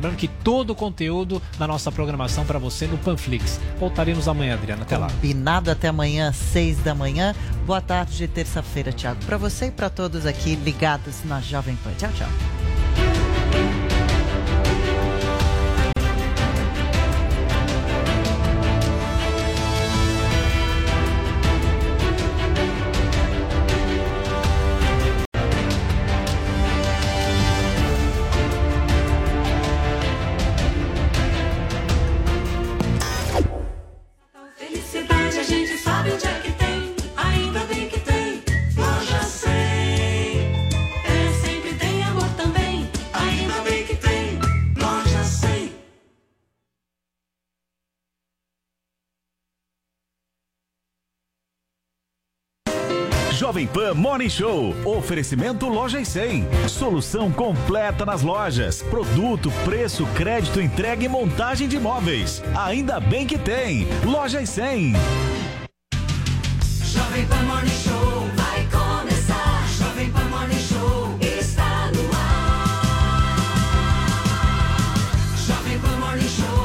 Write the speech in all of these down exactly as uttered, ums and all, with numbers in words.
Lembrando que todo o conteúdo da nossa programação para você no Panflix. Voltaremos amanhã, Adriana. Até lá. Combinado, até amanhã, às seis da manhã. Boa tarde de terça-feira, Thiago. Para você e para todos aqui ligados na Jovem Pan. Tchau, tchau. Jovem Pan Morning Show. Oferecimento Lojas cem. Solução completa nas lojas. Produto, preço, crédito, entrega e montagem de móveis. Ainda bem que tem. Lojas cem. Jovem Pan Morning Show vai começar. Jovem Pan Morning Show está no ar. Jovem Pan Morning Show.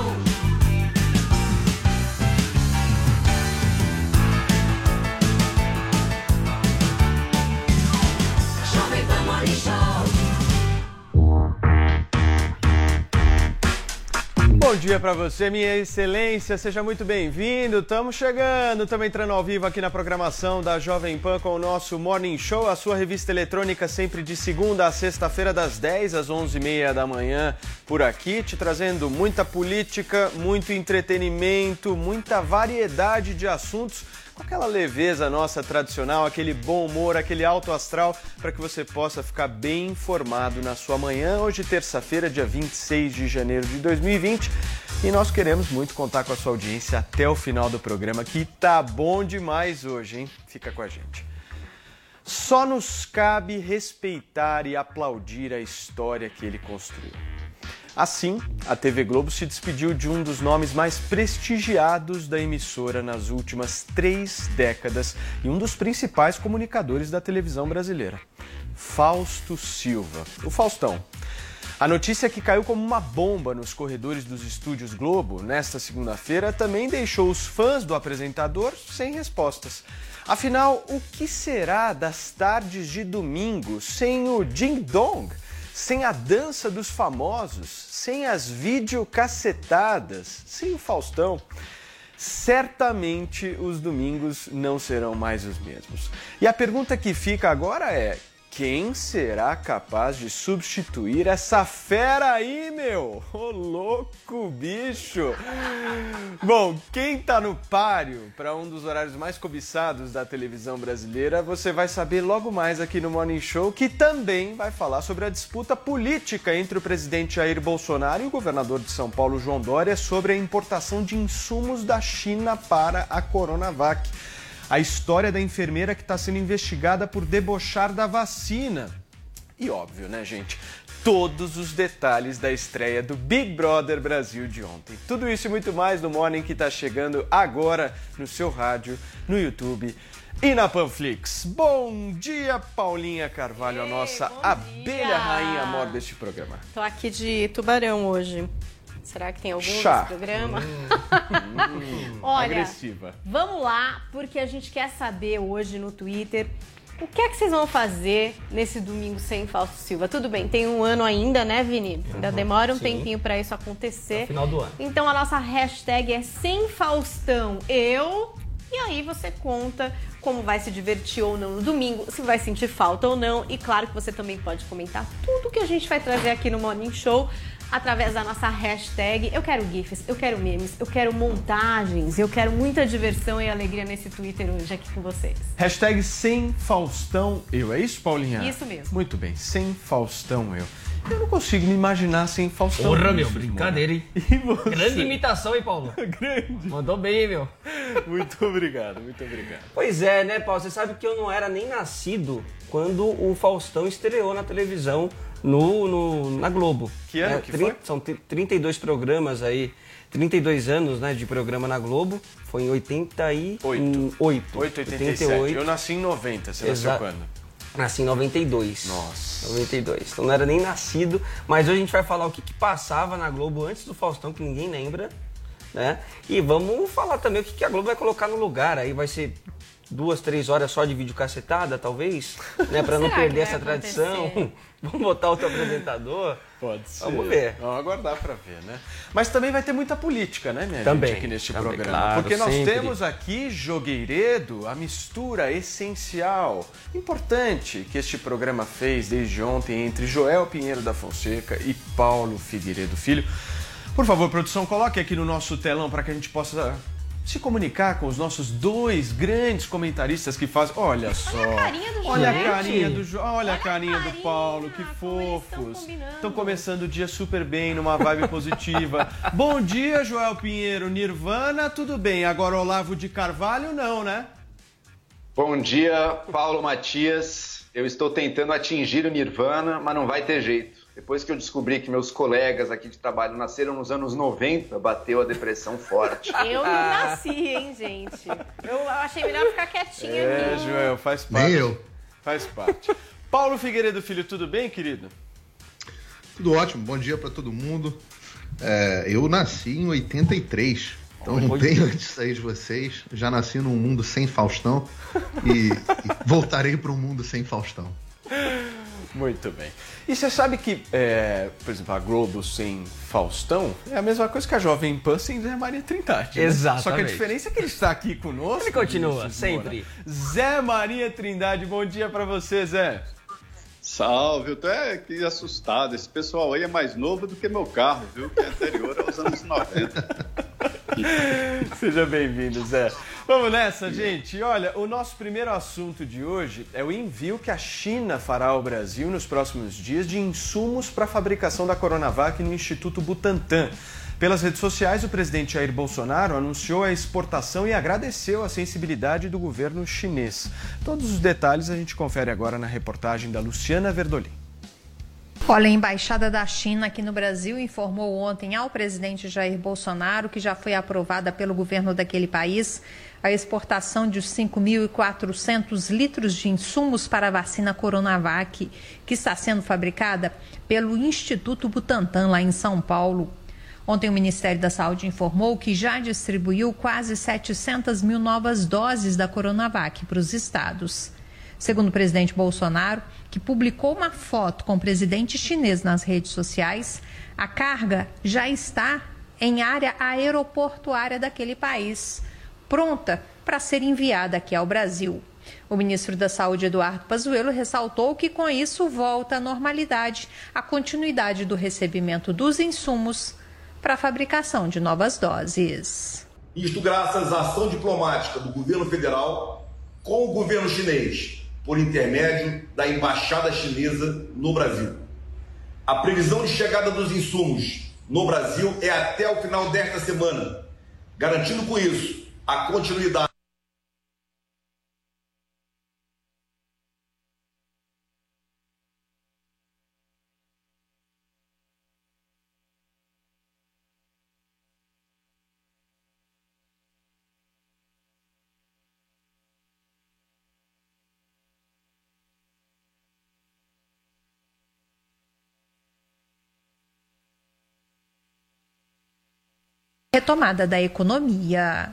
Bom dia para você, minha excelência, seja muito bem-vindo. Estamos chegando, estamos entrando ao vivo aqui na programação da Jovem Pan com o nosso Morning Show, a sua revista eletrônica sempre de segunda a sexta-feira das dez às onze e meia da manhã por aqui, te trazendo muita política, muito entretenimento, muita variedade de assuntos, com aquela leveza nossa tradicional, aquele bom humor, aquele alto astral, para que você possa ficar bem informado na sua manhã. Hoje, terça-feira, dia vinte e seis de janeiro de dois mil e vinte, e nós queremos muito contar com a sua audiência até o final do programa, que tá bom demais hoje, hein? Fica com a gente. Só nos cabe respeitar e aplaudir a história que ele construiu. Assim, a T V Globo se despediu de um dos nomes mais prestigiados da emissora nas últimas três décadas e um dos principais comunicadores da televisão brasileira, Fausto Silva, o Faustão. A notícia que caiu como uma bomba nos corredores dos estúdios Globo nesta segunda-feira também deixou os fãs do apresentador sem respostas. Afinal, o que será das tardes de domingo sem o Ding Dong? Sem a dança dos famosos, sem as videocassetadas, sem o Faustão? Certamente os domingos não serão mais os mesmos. E a pergunta que fica agora é: quem será capaz de substituir essa fera aí, meu? Ô, louco, bicho! Bom, quem tá no páreo para um dos horários mais cobiçados da televisão brasileira, você vai saber logo mais aqui no Morning Show, que também vai falar sobre a disputa política entre o presidente Jair Bolsonaro e o governador de São Paulo, João Dória, sobre a importação de insumos da China para a Coronavac. A história da enfermeira que está sendo investigada por debochar da vacina. E óbvio, né, gente? Todos os detalhes da estreia do Big Brother Brasil de ontem. Tudo isso e muito mais no Morning que está chegando agora no seu rádio, no YouTube e na Panflix. Bom dia, Paulinha Carvalho, Ei, a nossa abelha dia. rainha amor deste programa. Tô aqui de Tubarão hoje. Será que tem algum Chá. nesse programa? Hum, Olha, agressiva. Vamos lá, porque a gente quer saber hoje no Twitter o que é que vocês vão fazer nesse domingo sem Fausto Silva. Tudo bem, tem um ano ainda, né, Vini? Ainda uhum, demora um sim. tempinho para isso acontecer. No final do ano. Então a nossa hashtag é sem Faustão eu. E aí você conta como vai se divertir ou não no domingo, se vai sentir falta ou não. E claro que você também pode comentar tudo que a gente vai trazer aqui no Morning Show através da nossa hashtag. Eu quero gifs, eu quero memes, eu quero montagens, eu quero muita diversão e alegria nesse Twitter hoje aqui com vocês. Hashtag sem Faustão eu, é isso, Paulinha? Isso mesmo. Muito bem, sem Faustão eu. Eu não consigo me imaginar sem Faustão. Porra, meu, brincadeira, hein? E você? Grande imitação, hein, Paulo? Grande. Mandou bem, hein, meu? Muito obrigado, muito obrigado. Pois é, né, Paulo? Você sabe que eu não era nem nascido quando o Faustão estreou na televisão no, no, na Globo. Que ano é, que foi? São trinta e dois programas aí, trinta e dois anos, né, de programa na Globo. Foi em oitenta e oito. oito, oitenta e sete. Eu nasci em noventa, você Exa- nasceu quando? Nasci em noventa e dois. Nossa. noventa e dois. Então não era nem nascido, mas hoje a gente vai falar o que, que passava na Globo antes do Faustão, que ninguém lembra, né? E vamos falar também o que, que a Globo vai colocar no lugar. Aí vai ser duas, três horas só de vídeo cacetada, talvez, né? Pra não Será que perder vai essa tradição. acontecer? Vamos botar outro apresentador. Pode ser. Vamos ver. Vamos aguardar para ver, né? Mas também vai ter muita política, né, minha Também, gente, aqui neste também, programa. claro, Porque nós sempre. temos aqui, Jogueiredo, a mistura essencial, importante que este programa fez desde ontem entre Joel Pinheiro da Fonseca e Paulo Figueiredo Filho. Por favor, produção, coloque aqui no nosso telão para que a gente possa se comunicar com os nossos dois grandes comentaristas que fazem. Olha só. Olha a carinha do Olha a Joel. carinha do Jo- Olha, Olha a carinha a do carinha, Paulo, que como eles estão fofos. combinando. Estão começando o dia super bem, numa vibe positiva. Bom dia, Joel Pinheiro. Nirvana, tudo bem. Agora Olavo de Carvalho, não, né? Bom dia, Paulo Matias. Eu estou tentando atingir o Nirvana, mas não vai ter jeito. Depois que eu descobri que meus colegas aqui de trabalho nasceram nos anos noventa, bateu a depressão forte. Eu não nasci, hein, gente? Eu achei melhor ficar quietinha É, aqui. Joel, faz parte. Nem eu. Faz parte. Paulo Figueiredo Filho, tudo bem, querido? Tudo ótimo, bom dia pra todo mundo. É, eu nasci em oitenta e três, então bem antes de sair de vocês. Já nasci num mundo sem Faustão e, e voltarei para um mundo sem Faustão. Muito bem. E você sabe que, é, por exemplo, a Globo sem Faustão é a mesma coisa que a Jovem Pan sem Zé Maria Trindade. Né? Exatamente. Só que a diferença é que ele está aqui conosco. Ele continua, Vinícius sempre. Moura. Zé Maria Trindade, bom dia pra você, Zé. Salve, eu tô aqui assustado. Esse pessoal aí é mais novo do que meu carro, viu? Que é anterior aos anos noventa. Seja bem-vindo, Zé. Vamos nessa, gente. Olha, o nosso primeiro assunto de hoje é o envio que a China fará ao Brasil nos próximos dias de insumos para a fabricação da Coronavac no Instituto Butantan. Pelas redes sociais, o presidente Jair Bolsonaro anunciou a exportação e agradeceu a sensibilidade do governo chinês. Todos os detalhes a gente confere agora na reportagem da Luciana Verdolim. Olha, a Embaixada da China aqui no Brasil informou ontem ao presidente Jair Bolsonaro que já foi aprovada pelo governo daquele país a exportação de cinco mil e quatrocentos litros de insumos para a vacina Coronavac, que está sendo fabricada pelo Instituto Butantan, lá em São Paulo. Ontem o Ministério da Saúde informou que já distribuiu quase setecentas mil novas doses da Coronavac para os estados. Segundo o presidente Bolsonaro, que publicou uma foto com o presidente chinês nas redes sociais, a carga já está em área aeroportuária daquele país, pronta para ser enviada aqui ao Brasil. O ministro da Saúde, Eduardo Pazuello, ressaltou que com isso volta à normalidade a continuidade do recebimento dos insumos para a fabricação de novas doses. Isto graças à ação diplomática do governo federal com o governo chinês, por intermédio da Embaixada Chinesa no Brasil. A previsão de chegada dos insumos no Brasil é até o final desta semana, garantindo com isso a continuidade. Retomada da economia.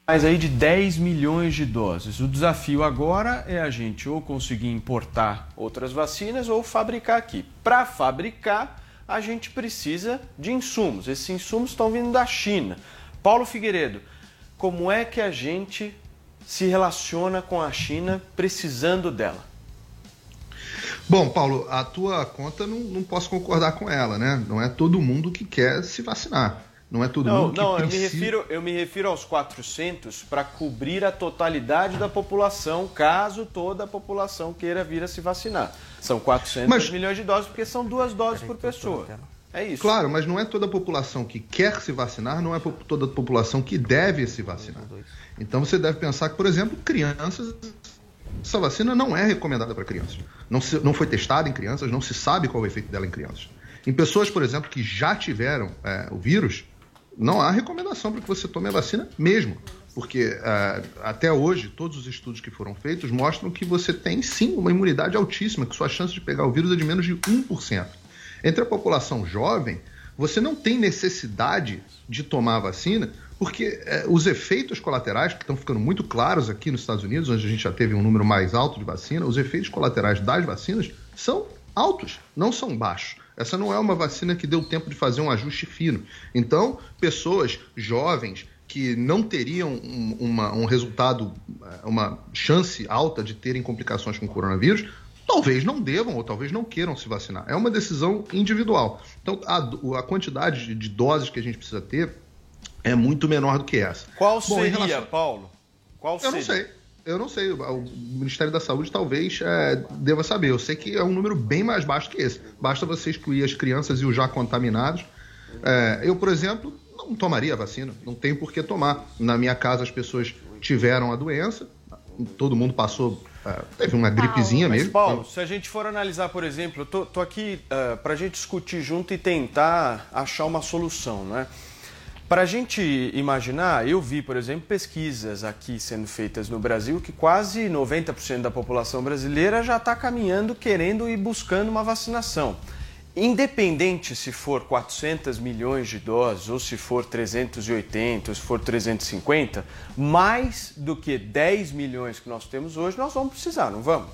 mais aí de dez milhões de doses. O desafio agora é a gente ou conseguir importar outras vacinas ou fabricar aqui. Para fabricar, a gente precisa de insumos. Esses insumos estão vindo da China. Paulo Figueiredo, como é que a gente se relaciona com a China precisando dela? Bom, Paulo, a tua conta não, não posso concordar com ela, né? Não é todo mundo que quer se vacinar. Não é todo não, mundo que não, precisa... eu me refiro, eu me refiro aos quatrocentos para cobrir a totalidade da população, caso toda a população queira vir a se vacinar. São quatrocentos mas... milhões de doses, porque são duas doses por pessoa. É isso. Claro, mas não é toda a população que quer se vacinar, não é toda a população que deve se vacinar. Então você deve pensar que, por exemplo, crianças... Essa vacina não é recomendada para crianças. Não, se, não foi testada em crianças, não se sabe qual é o efeito dela em crianças. Em pessoas, por exemplo, que já tiveram é, o vírus, não há recomendação para que você tome a vacina mesmo. Porque é, até hoje, todos os estudos que foram feitos mostram que você tem sim uma imunidade altíssima, que sua chance de pegar o vírus é de menos de um por cento. Entre a população jovem, você não tem necessidade de tomar a vacina, porque é, os efeitos colaterais, que estão ficando muito claros aqui nos Estados Unidos, onde a gente já teve um número mais alto de vacina, os efeitos colaterais das vacinas são altos, não são baixos. Essa não é uma vacina que deu tempo de fazer um ajuste fino. Então, pessoas jovens que não teriam um, uma, um resultado, uma chance alta de terem complicações com o coronavírus, talvez não devam ou talvez não queiram se vacinar. É uma decisão individual. Então, a, a quantidade de, de doses que a gente precisa ter é muito menor do que essa. Qual Bom, seria, relação... Paulo? Qual Eu seria? não sei. Eu não sei, o Ministério da Saúde talvez é, deva saber. Eu sei que é um número bem mais baixo que esse. Basta você excluir as crianças e os já contaminados. É, eu, por exemplo, não tomaria a vacina, não tenho por que tomar. Na minha casa as pessoas tiveram a doença, todo mundo passou, é, teve uma gripezinha Mas, mesmo. Paulo, se a gente for analisar, por exemplo, eu tô, tô aqui uh, para a gente discutir junto e tentar achar uma solução, né? Para a gente imaginar, eu vi, por exemplo, pesquisas aqui sendo feitas no Brasil que quase noventa por cento da população brasileira já está caminhando, querendo e buscando uma vacinação. Independente se for quatrocentos milhões de doses, ou se for trezentos e oitenta, ou se for trezentos e cinquenta, mais do que dez milhões que nós temos hoje, nós vamos precisar, não vamos?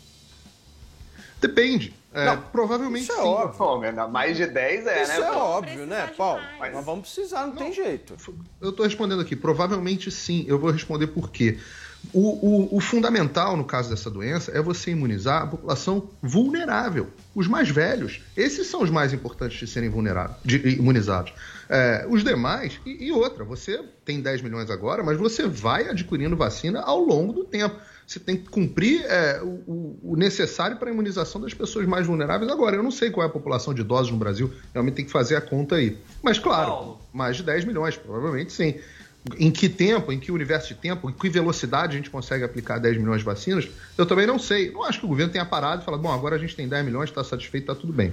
Depende. É, não, provavelmente isso é sim. óbvio. Pô, mais de dez é, isso né? Isso é pô? óbvio, né, Paulo? Mas... Nós vamos precisar, não, não tem jeito. Eu estou respondendo aqui, provavelmente sim. Eu vou responder por quê. O, o, o fundamental, no caso dessa doença, é você imunizar a população vulnerável, os mais velhos. Esses são os mais importantes de serem vulneráveis, de, imunizados. É, os demais, e, e outra, você tem dez milhões agora, mas você vai adquirindo vacina ao longo do tempo. Você tem que cumprir é, o, o necessário para a imunização das pessoas mais vulneráveis agora. Eu não sei qual é a população de idosos no Brasil, realmente tem que fazer a conta aí. Mas, claro, Paulo, mais de dez milhões, provavelmente sim. Em que tempo, em que universo de tempo, em que velocidade a gente consegue aplicar dez milhões de vacinas, eu também não sei. Não acho que o governo tenha parado e falado, bom, agora a gente tem dez milhões, está satisfeito, está tudo bem.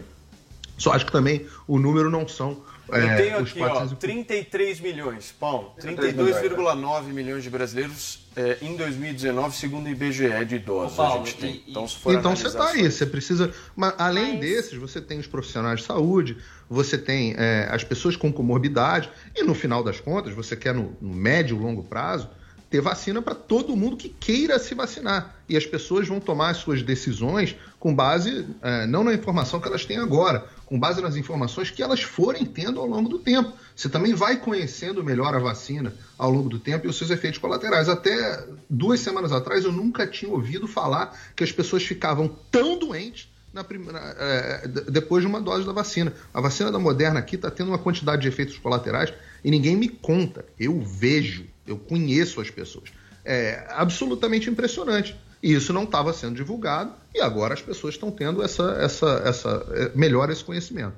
Só acho que também o número não são... Eu é, tenho os aqui, quatrocentos... ó, trinta e três milhões, Paulo. trinta e dois vírgula nove milhões de brasileiros é, em dois mil e dezenove, segundo o I B G E, de idosos. Ô, Paulo, a gente tem. E, então, se for então você está aí, você precisa... Mas, além Mas... desses, você tem os profissionais de saúde, você tem é, as pessoas com comorbidade, e no final das contas, você quer no, no médio e longo prazo, ter vacina para todo mundo que queira se vacinar. E as pessoas vão tomar as suas decisões com base, é, não na informação que elas têm agora, com base nas informações que elas forem tendo ao longo do tempo. Você também vai conhecendo melhor a vacina ao longo do tempo e os seus efeitos colaterais. Até duas semanas atrás eu nunca tinha ouvido falar que as pessoas ficavam tão doentes na primeira, é, depois de uma dose da vacina. A vacina da Moderna aqui está tendo uma quantidade de efeitos colaterais e ninguém me conta. Eu vejo, eu conheço as pessoas. É absolutamente impressionante. E isso não estava sendo divulgado e agora as pessoas estão tendo essa, essa, essa, melhor esse conhecimento.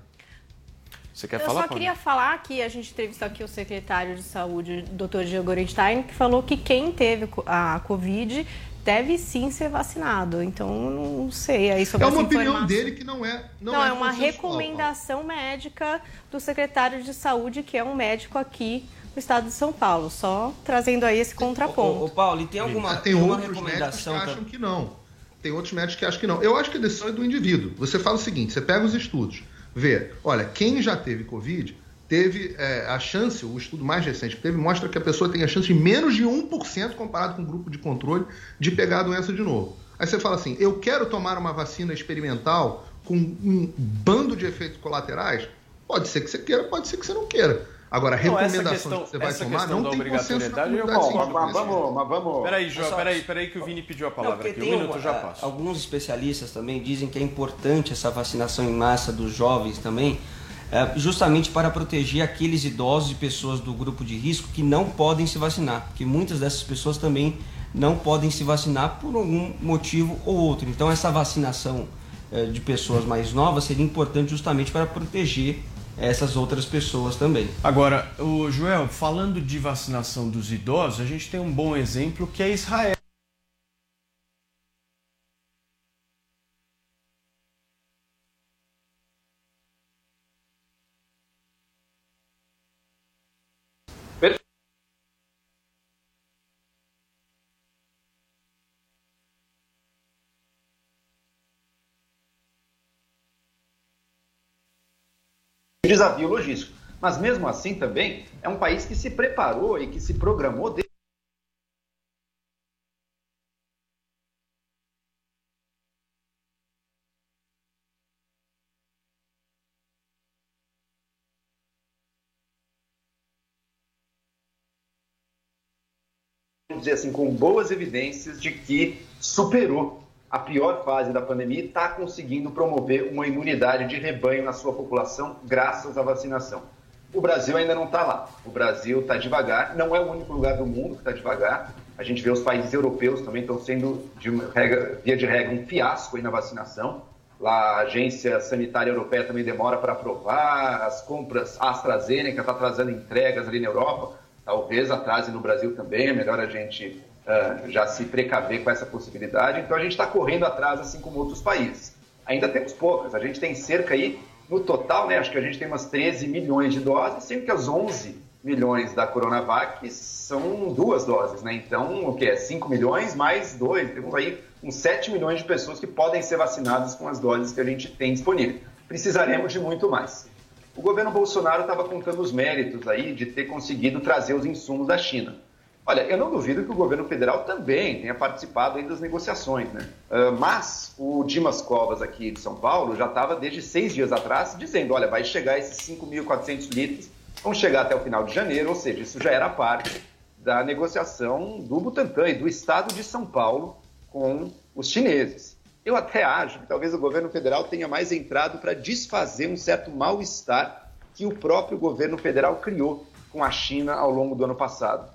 Você quer Eu falar, só Paulo? queria falar que a gente entrevistou aqui o secretário de saúde, doutor Diego Gorenstein, que falou que quem teve a Covid deve sim ser vacinado. Então, não sei aí sobre É essa uma opinião informação. dele que não é Não, Não, é, é uma consensual, recomendação Paulo. médica do secretário de saúde, que é um médico aqui no estado de São Paulo. Só trazendo aí esse contraponto. Ô, ô, Paulo, e tem alguma, tem alguma outros recomendação? médicos que acham que não. Tem outros médicos que acham que não. Eu acho que a decisão é do indivíduo. Você fala o seguinte, você pega os estudos, vê, olha, quem já teve Covid teve é, a chance, o estudo mais recente que teve, mostra que a pessoa tem a chance de menos de um por cento comparado com o grupo de controle de pegar a doença de novo. Aí você fala assim, eu quero tomar uma vacina experimental com um bando de efeitos colaterais? Pode ser que você queira, pode ser que você não queira. Agora, a recomendação questão, que você vai tomar não tem consenso na comunidade científica. Mas vamos, mas vamos... Peraí, João, peraí, peraí que o Vini pediu a palavra aqui. Um minuto já passa. Alguns especialistas também dizem que é importante essa vacinação em massa dos jovens também, justamente para proteger aqueles idosos e pessoas do grupo de risco que não podem se vacinar, porque muitas dessas pessoas também não podem se vacinar por algum motivo ou outro. Então essa vacinação de pessoas mais novas seria importante justamente para proteger essas outras pessoas também. Agora, o Joel, falando de vacinação dos idosos, a gente tem um bom exemplo que é Israel. Desafio logístico. Mas mesmo assim também é um país que se preparou e que se programou desde dizer assim, com boas evidências de que superou a pior fase da pandemia e está conseguindo promover uma imunidade de rebanho na sua população graças à vacinação. O Brasil ainda não está lá. O Brasil está devagar, não é o único lugar do mundo que está devagar. A gente vê os países europeus também estão sendo, de regra, via de regra, um fiasco aí na vacinação. Lá a Agência Sanitária Europeia também demora para aprovar, as compras, a AstraZeneca está atrasando entregas ali na Europa, talvez atrase no Brasil também, é melhor a gente... Uh, já se precaver com essa possibilidade. Então a gente está correndo atrás, assim como outros países. Ainda temos poucas, a gente tem cerca aí, no total, né, acho que a gente tem umas treze milhões de doses, sendo que as onze milhões da Coronavac são duas doses, né? Então, o que é? cinco milhões mais dois, temos aí uns sete milhões de pessoas que podem ser vacinadas com as doses que a gente tem disponível. Precisaremos de muito mais. O governo Bolsonaro estava contando os méritos aí de ter conseguido trazer os insumos da China. Olha, eu não duvido que o governo federal também tenha participado aí das negociações, né? Uh, mas o Dimas Covas aqui de São Paulo já estava desde seis dias atrás dizendo, olha, vai chegar esses cinco mil e quatrocentos litros, vão chegar até o final de janeiro, ou seja, isso já era parte da negociação do Butantan e do estado de São Paulo com os chineses. Eu até acho que talvez o governo federal tenha mais entrado para desfazer um certo mal-estar que o próprio governo federal criou com a China ao longo do ano passado.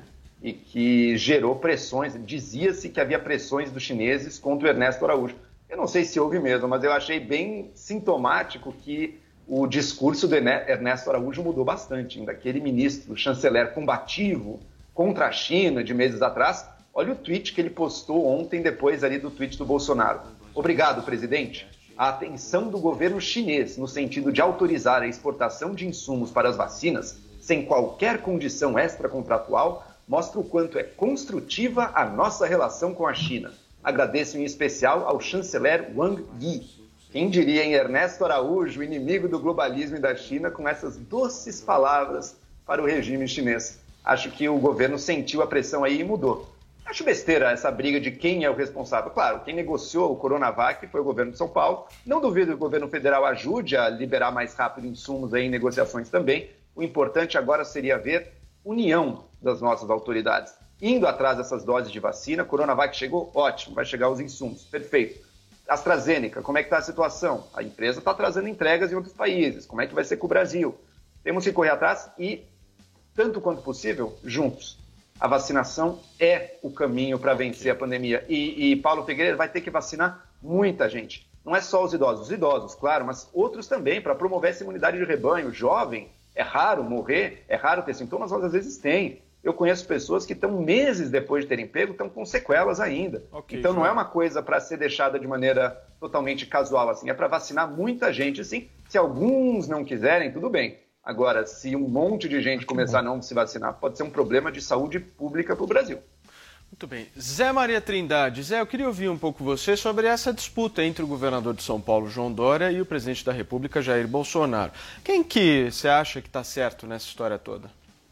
E que gerou pressões, dizia-se que havia pressões dos chineses contra o Ernesto Araújo. Eu não sei se houve mesmo, mas eu achei bem sintomático que o discurso do Ernesto Araújo mudou bastante. Daquele ministro, chanceler combativo contra a China de meses atrás, olha o tweet que ele postou ontem, depois ali do tweet do Bolsonaro. Obrigado, presidente. A atenção do governo chinês no sentido de autorizar a exportação de insumos para as vacinas, sem qualquer condição extracontratual, mostra o quanto é construtiva a nossa relação com a China. Agradeço em especial ao chanceler Wang Yi. Quem diria em Ernesto Araújo, inimigo do globalismo e da China, com essas doces palavras para o regime chinês. Acho que o governo sentiu a pressão aí e mudou. Acho besteira essa briga de quem é o responsável. Claro, quem negociou o Coronavac foi o governo de São Paulo. Não duvido que o governo federal ajude a liberar mais rápido insumos aí em negociações também. O importante agora seria ver união das nossas autoridades. Indo atrás dessas doses de vacina, Coronavac chegou, ótimo, vai chegar os insumos, perfeito. AstraZeneca, como é que está a situação? A empresa está trazendo entregas em outros países, como é que vai ser com o Brasil? Temos que correr atrás e, tanto quanto possível, juntos. A vacinação é o caminho para vencer a pandemia. E, e Paulo Figueiredo vai ter que vacinar muita gente. Não é só os idosos, os idosos, claro, mas outros também, para promover essa imunidade de rebanho. Jovem, é raro morrer, é raro ter sintomas, mas às vezes tem. Eu conheço pessoas que estão meses depois de terem pego, estão com sequelas ainda. Okay, então não é uma coisa para ser deixada de maneira totalmente casual, assim. É para vacinar muita gente, sim. Se alguns não quiserem, tudo bem. Agora, se um monte de gente começar a não se vacinar, pode ser um problema de saúde pública para o Brasil. Muito bem. Zé Maria Trindade. Zé, eu queria ouvir um pouco você sobre essa disputa entre o governador de São Paulo, João Dória, e o presidente da República, Jair Bolsonaro. Quem que você acha que está certo nessa história toda?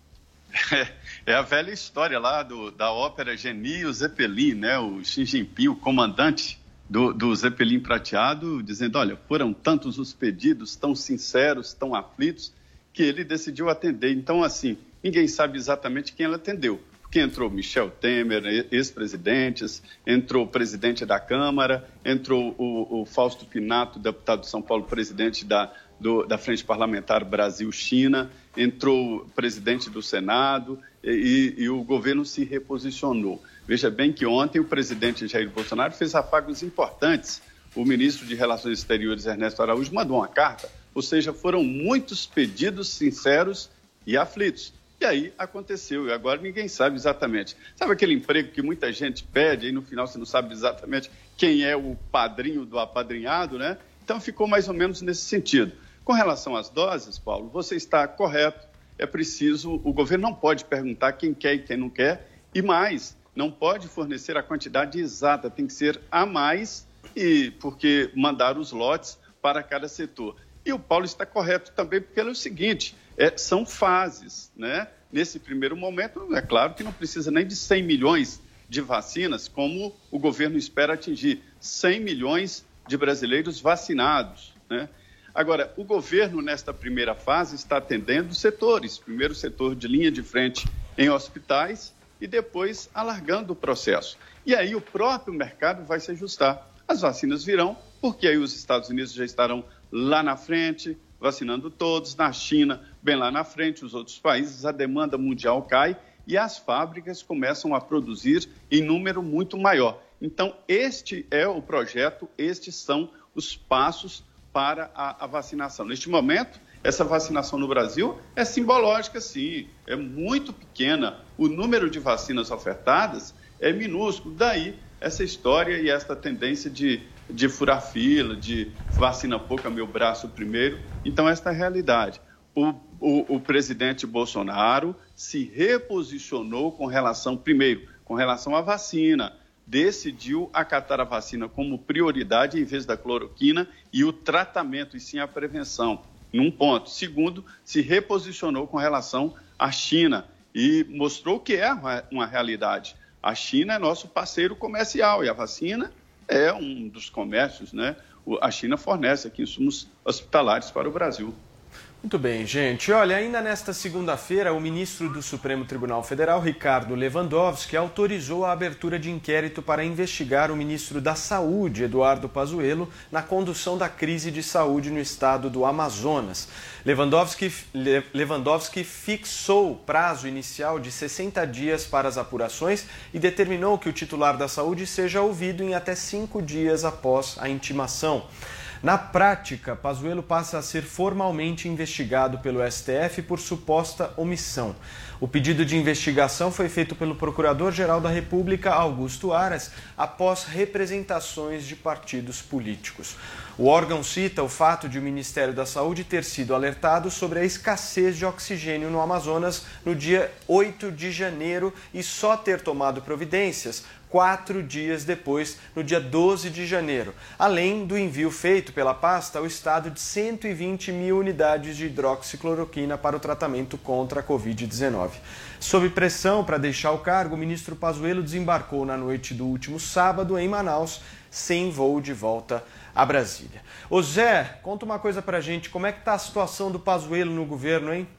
É, é a velha história lá do, da ópera Geni e o Zeppelin, né? O Xi Jinping, o comandante do, do Zeppelin prateado, dizendo, olha, foram tantos os pedidos, tão sinceros, tão aflitos, que ele decidiu atender. Então, assim, ninguém sabe exatamente quem ele atendeu. Que entrou Michel Temer, ex-presidentes, entrou o presidente da Câmara, entrou o, o Fausto Pinato, deputado de São Paulo, presidente da, do, da Frente Parlamentar Brasil-China, entrou o presidente do Senado e, e o governo se reposicionou. Veja bem que ontem o presidente Jair Bolsonaro fez afagos importantes. O ministro de Relações Exteriores, Ernesto Araújo, mandou uma carta, ou seja, foram muitos pedidos sinceros e aflitos. E aí aconteceu, e agora ninguém sabe exatamente. Sabe aquele emprego que muita gente pede e no final você não sabe exatamente quem é o padrinho do apadrinhado, né? Então ficou mais ou menos nesse sentido. Com relação às doses, Paulo, você está correto, é preciso, o governo não pode perguntar quem quer e quem não quer, e mais, não pode fornecer a quantidade exata, tem que ser a mais, e porque mandar os lotes para cada setor. E o Paulo está correto também, porque é o seguinte... É, são fases, né? Nesse primeiro momento, é claro que não precisa nem de cem milhões de vacinas, como o governo espera atingir, cem milhões de brasileiros vacinados, né? Agora, o governo, nesta primeira fase, está atendendo setores, primeiro o setor de linha de frente em hospitais e depois alargando o processo. E aí o próprio mercado vai se ajustar. As vacinas virão, porque aí os Estados Unidos já estarão lá na frente, vacinando todos, na China, bem lá na frente, os outros países, a demanda mundial cai e as fábricas começam a produzir em número muito maior. Então, este é o projeto, estes são os passos para a, a vacinação. Neste momento, essa vacinação no Brasil é simbológica, sim, é muito pequena. O número de vacinas ofertadas é minúsculo, daí essa história e esta tendência de, de furar fila, de vacina pouca, meu braço primeiro. Então, esta é a realidade. O, o, o presidente Bolsonaro se reposicionou com relação, primeiro, com relação à vacina, decidiu acatar a vacina como prioridade em vez da cloroquina e o tratamento, e sim a prevenção, num ponto. Segundo, se reposicionou com relação à China e mostrou que é uma, uma realidade. A China é nosso parceiro comercial e a vacina é um dos comércios, né? A China fornece aqui insumos hospitalares para o Brasil. Muito bem, gente. Olha, ainda nesta segunda-feira, o ministro do Supremo Tribunal Federal, Ricardo Lewandowski, autorizou a abertura de inquérito para investigar o ministro da Saúde, Eduardo Pazuello, na condução da crise de saúde no estado do Amazonas. Lewandowski, Lewandowski fixou prazo inicial de sessenta dias para as apurações e determinou que o titular da saúde seja ouvido em até cinco dias após a intimação. Na prática, Pazuello passa a ser formalmente investigado pelo S T F por suposta omissão. O pedido de investigação foi feito pelo Procurador-Geral da República, Augusto Aras, após representações de partidos políticos. O órgão cita o fato de o Ministério da Saúde ter sido alertado sobre a escassez de oxigênio no Amazonas no dia oito de janeiro e só ter tomado providências quatro dias depois, no dia doze de janeiro, além do envio feito pela pasta ao estado de cento e vinte mil unidades de hidroxicloroquina para o tratamento contra a covid dezenove. Sob pressão para deixar o cargo, o ministro Pazuello desembarcou na noite do último sábado em Manaus, sem voo de volta a Brasília. Ô Zé, conta uma coisa pra gente, como é que está a situação do Pazuello no governo, hein?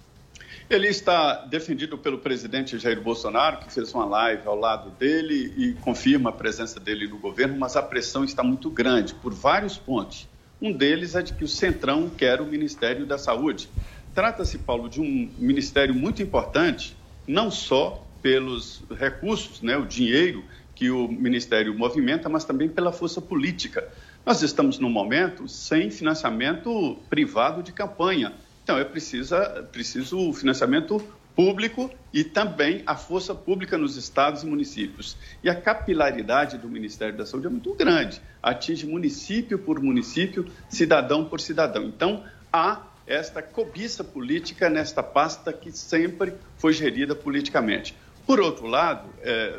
Ele está defendido pelo presidente Jair Bolsonaro, que fez uma live ao lado dele e confirma a presença dele no governo, mas a pressão está muito grande por vários pontos. Um deles é de que o Centrão quer o Ministério da Saúde. Trata-se, Paulo, de um ministério muito importante, não só pelos recursos, né, o dinheiro que o Ministério movimenta, mas também pela força política. Nós estamos num momento sem financiamento privado de campanha. Então, é preciso, preciso o financiamento público e também a força pública nos estados e municípios. E a capilaridade do Ministério da Saúde é muito grande, atinge município por município, cidadão por cidadão. Então, há esta cobiça política nesta pasta que sempre foi gerida politicamente. Por outro lado, é,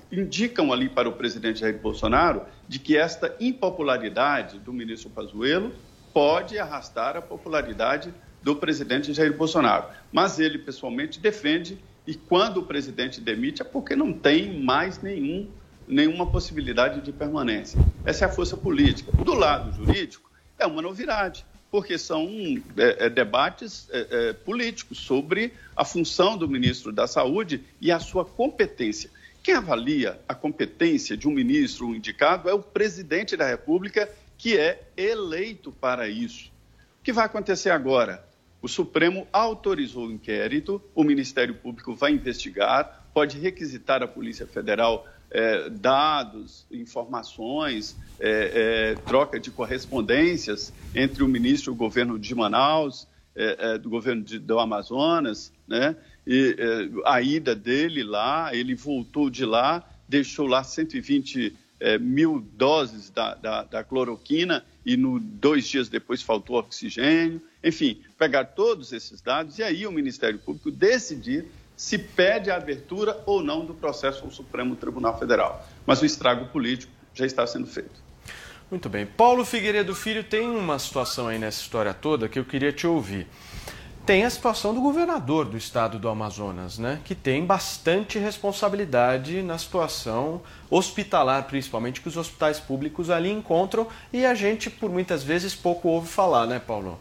indicam ali para o presidente Jair Bolsonaro de que esta impopularidade do ministro Pazuello pode arrastar a popularidade do presidente Jair Bolsonaro. Mas ele, pessoalmente, defende, e quando o presidente demite é porque não tem mais nenhum, nenhuma possibilidade de permanência. Essa é a força política. Do lado jurídico, é uma novidade, porque são é, é, debates é, é, políticos sobre a função do ministro da Saúde e a sua competência. Quem avalia a competência de um ministro indicado é o presidente da República, que é eleito para isso. O que vai acontecer agora? O Supremo autorizou o inquérito, o Ministério Público vai investigar, pode requisitar à Polícia Federal é, dados, informações, é, é, troca de correspondências entre o ministro e o governo de Manaus, é, é, do governo de, do Amazonas, né? E, é, a ida dele lá, ele voltou de lá, deixou lá cento e vinte é, mil doses da, da, da cloroquina e no, dois dias depois faltou oxigênio. Enfim, pegar todos esses dados e aí o Ministério Público decidir se pede a abertura ou não do processo ao Supremo Tribunal Federal. Mas o estrago político já está sendo feito. Muito bem. Paulo Figueiredo Filho, tem uma situação aí nessa história toda que eu queria te ouvir. Tem a situação do governador do estado do Amazonas, né, que tem bastante responsabilidade na situação hospitalar, principalmente, que os hospitais públicos ali encontram e a gente, por muitas vezes, pouco ouve falar, né, Paulo?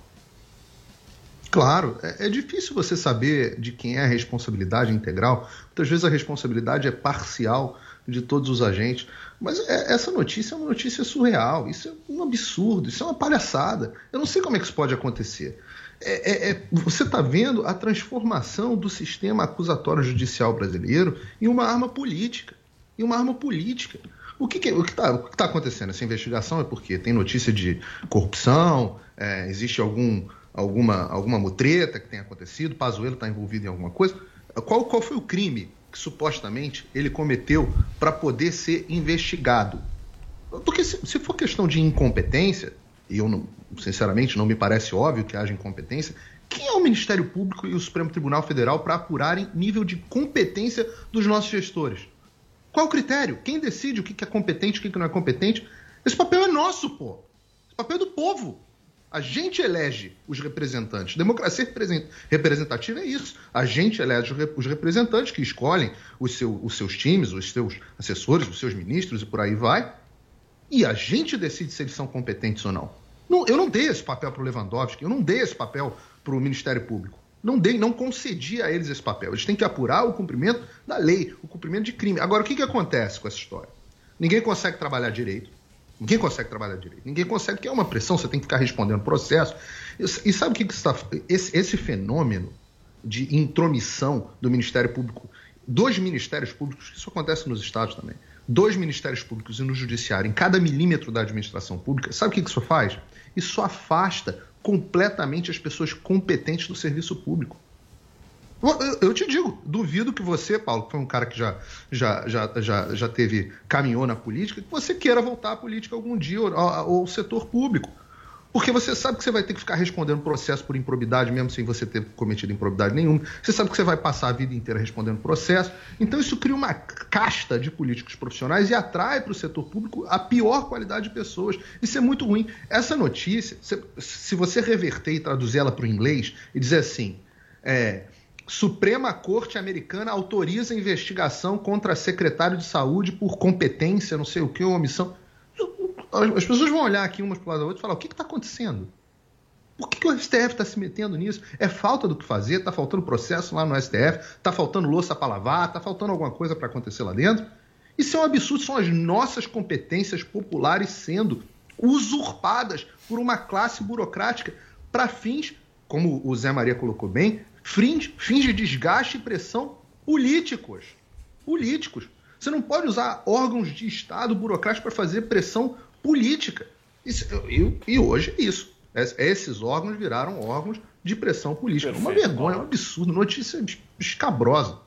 Claro, é, é difícil você saber de quem é a responsabilidade integral. Muitas vezes a responsabilidade é parcial de todos os agentes. Mas é, essa notícia é uma notícia surreal, isso é um absurdo, isso é uma palhaçada. Eu não sei como é que isso pode acontecer. É, é, é, você está vendo a transformação do sistema acusatório judicial brasileiro em uma arma política. Em uma arma política. O que está tá acontecendo? Essa investigação é porque tem notícia de corrupção, é, existe algum, alguma, alguma mutreta que tenha acontecido, Pazuello está envolvido em alguma coisa. Qual, qual foi o crime que supostamente ele cometeu para poder ser investigado? Porque se, se for questão de incompetência, e eu não, sinceramente não me parece óbvio que haja incompetência, quem é o Ministério Público e o Supremo Tribunal Federal para apurarem nível de competência dos nossos gestores? Qual o critério? Quem decide o que é competente e o que não é competente? Esse papel é nosso, pô. Esse papel é do povo. A gente elege os representantes. Democracia representativa é isso. A gente elege os representantes que escolhem os, seu, os seus times, os seus assessores, os seus ministros e por aí vai. E a gente decide se eles são competentes ou não. não eu não dei esse papel para o Lewandowski, eu não dei esse papel para o Ministério Público. Não dei, não concedi a eles esse papel. Eles têm que apurar o cumprimento da lei, o cumprimento de crime. Agora, o que, que acontece com essa história? Ninguém consegue trabalhar direito. Ninguém consegue trabalhar direito. Ninguém consegue, porque é uma pressão, você tem que ficar respondendo processo. E sabe o que, que está... Esse, esse fenômeno de intromissão do Ministério Público, dos Ministérios Públicos, isso acontece nos estados também, dos Ministérios Públicos e no Judiciário, em cada milímetro da administração pública, sabe o que, que isso faz? Isso afasta completamente as pessoas competentes do serviço público. Eu, eu te digo, duvido que você, Paulo, que foi um cara que já, já, já, já, já teve, caminhou na política, que você queira voltar à política algum dia, ou ao setor público. Porque você sabe que você vai ter que ficar respondendo processo por improbidade, mesmo sem você ter cometido improbidade nenhuma. Você sabe que você vai passar a vida inteira respondendo processo. Então isso cria uma casta de políticos profissionais e atrai para o setor público a pior qualidade de pessoas. Isso é muito ruim. Essa notícia, se você reverter e traduzir ela para o inglês e dizer assim, é, Suprema Corte Americana autoriza a investigação contra secretário de saúde por competência, não sei o que, ou omissão... As pessoas vão olhar aqui umas para o lado da outra e falar, o que está acontecendo? Por que, que o S T F está se metendo nisso? É falta do que fazer? Está faltando processo lá no S T F? Está faltando louça para lavar? Está faltando alguma coisa para acontecer lá dentro? Isso é um absurdo, são as nossas competências populares sendo usurpadas por uma classe burocrática para fins, como o Zé Maria colocou bem, fins, fins de desgaste e pressão políticos. Políticos. Você não pode usar órgãos de Estado burocráticos para fazer pressão política. Isso, e, e hoje é isso. Esses órgãos viraram órgãos de pressão política. Perfeito. Uma vergonha, um absurdo, notícia escabrosa.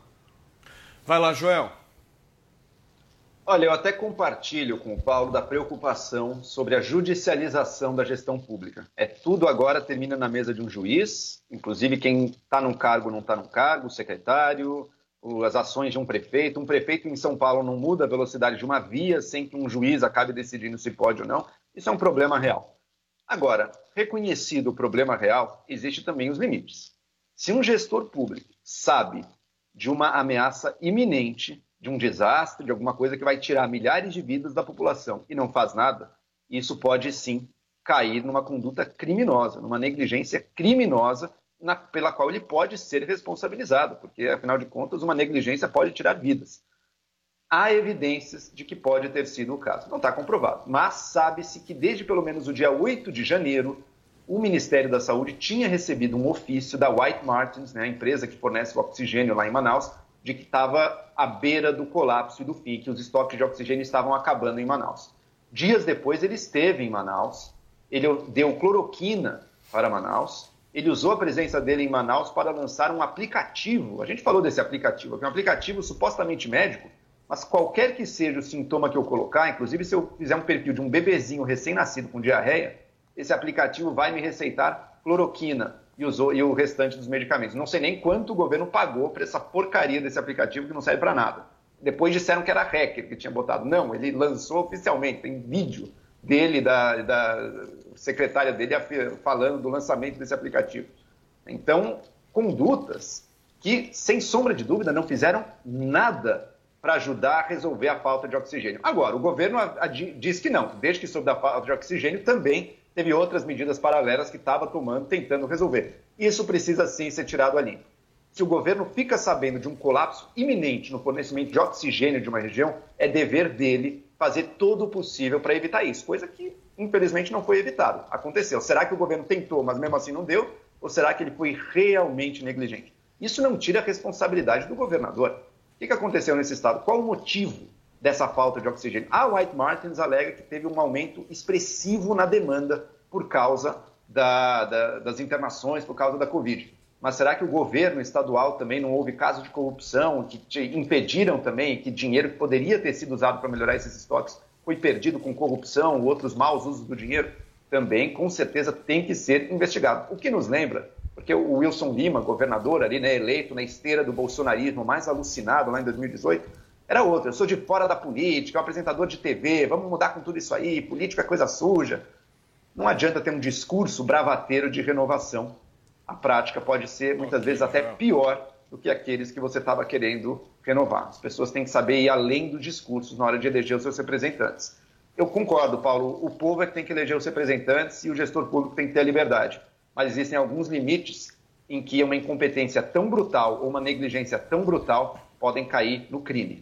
Vai lá, Joel. Olha, eu até compartilho com o Paulo da preocupação sobre a judicialização da gestão pública. É tudo agora termina na mesa de um juiz, inclusive quem está num cargo não está num cargo, o secretário, as ações de um prefeito. Um prefeito em São Paulo não muda a velocidade de uma via sem que um juiz acabe decidindo se pode ou não. Isso é um problema real. Agora, reconhecido o problema real, existem também os limites. Se um gestor público sabe de uma ameaça iminente, de um desastre, de alguma coisa que vai tirar milhares de vidas da população e não faz nada, isso pode sim cair numa conduta criminosa, numa negligência criminosa, na, pela qual ele pode ser responsabilizado, porque, afinal de contas, uma negligência pode tirar vidas. Há evidências de que pode ter sido o caso. Não está comprovado, mas sabe-se que desde pelo menos o dia oito de janeiro, o Ministério da Saúde tinha recebido um ofício da White Martins, né, a empresa que fornece o oxigênio lá em Manaus, de que estava à beira do colapso e do fim, que os estoques de oxigênio estavam acabando em Manaus. Dias depois ele esteve em Manaus, ele deu cloroquina para Manaus, ele usou a presença dele em Manaus para lançar um aplicativo. A gente falou desse aplicativo, que é um aplicativo supostamente médico, mas qualquer que seja o sintoma que eu colocar, inclusive se eu fizer um perfil de um bebezinho recém-nascido com diarreia, esse aplicativo vai me receitar cloroquina e, usou, e o restante dos medicamentos. Não sei nem quanto o governo pagou para essa porcaria desse aplicativo que não serve para nada. Depois disseram que era hacker que tinha botado. Não, ele lançou oficialmente, tem vídeo dele, da, da secretária dele, falando do lançamento desse aplicativo. Então, condutas que, sem sombra de dúvida, não fizeram nada para ajudar a resolver a falta de oxigênio. Agora, o governo diz que não. Desde que soube da falta de oxigênio, também teve outras medidas paralelas que estava tomando, tentando resolver. Isso precisa, sim, ser tirado a limpo. Se o governo fica sabendo de um colapso iminente no fornecimento de oxigênio de uma região, é dever dele fazer todo o possível para evitar isso, coisa que, infelizmente, não foi evitado. Aconteceu. Será que o governo tentou, mas mesmo assim não deu? Ou será que ele foi realmente negligente? Isso não tira a responsabilidade do governador. O que que aconteceu nesse estado? Qual o motivo dessa falta de oxigênio? A White Martins alega que teve um aumento expressivo na demanda por causa da, da, das internações, por causa da Covid. Mas será que o governo estadual também não houve casos de corrupção que te impediram também, que dinheiro que poderia ter sido usado para melhorar esses estoques foi perdido com corrupção, outros maus usos do dinheiro? Também, com certeza, tem que ser investigado. O que nos lembra, porque o Wilson Lima, governador ali, né, eleito na esteira do bolsonarismo, mais alucinado lá em dois mil e dezoito, era outro. Eu sou de fora da política, um apresentador de T V, vamos mudar com tudo isso aí, política é coisa suja. Não adianta ter um discurso bravateiro de renovação. A prática pode ser, muitas vezes, até pior do que aqueles que você estava querendo renovar. As pessoas têm que saber ir além dos discursos na hora de eleger os seus representantes. Eu concordo, Paulo, o povo é que tem que eleger os representantes e o gestor público tem que ter a liberdade. Mas existem alguns limites em que uma incompetência tão brutal ou uma negligência tão brutal podem cair no crime.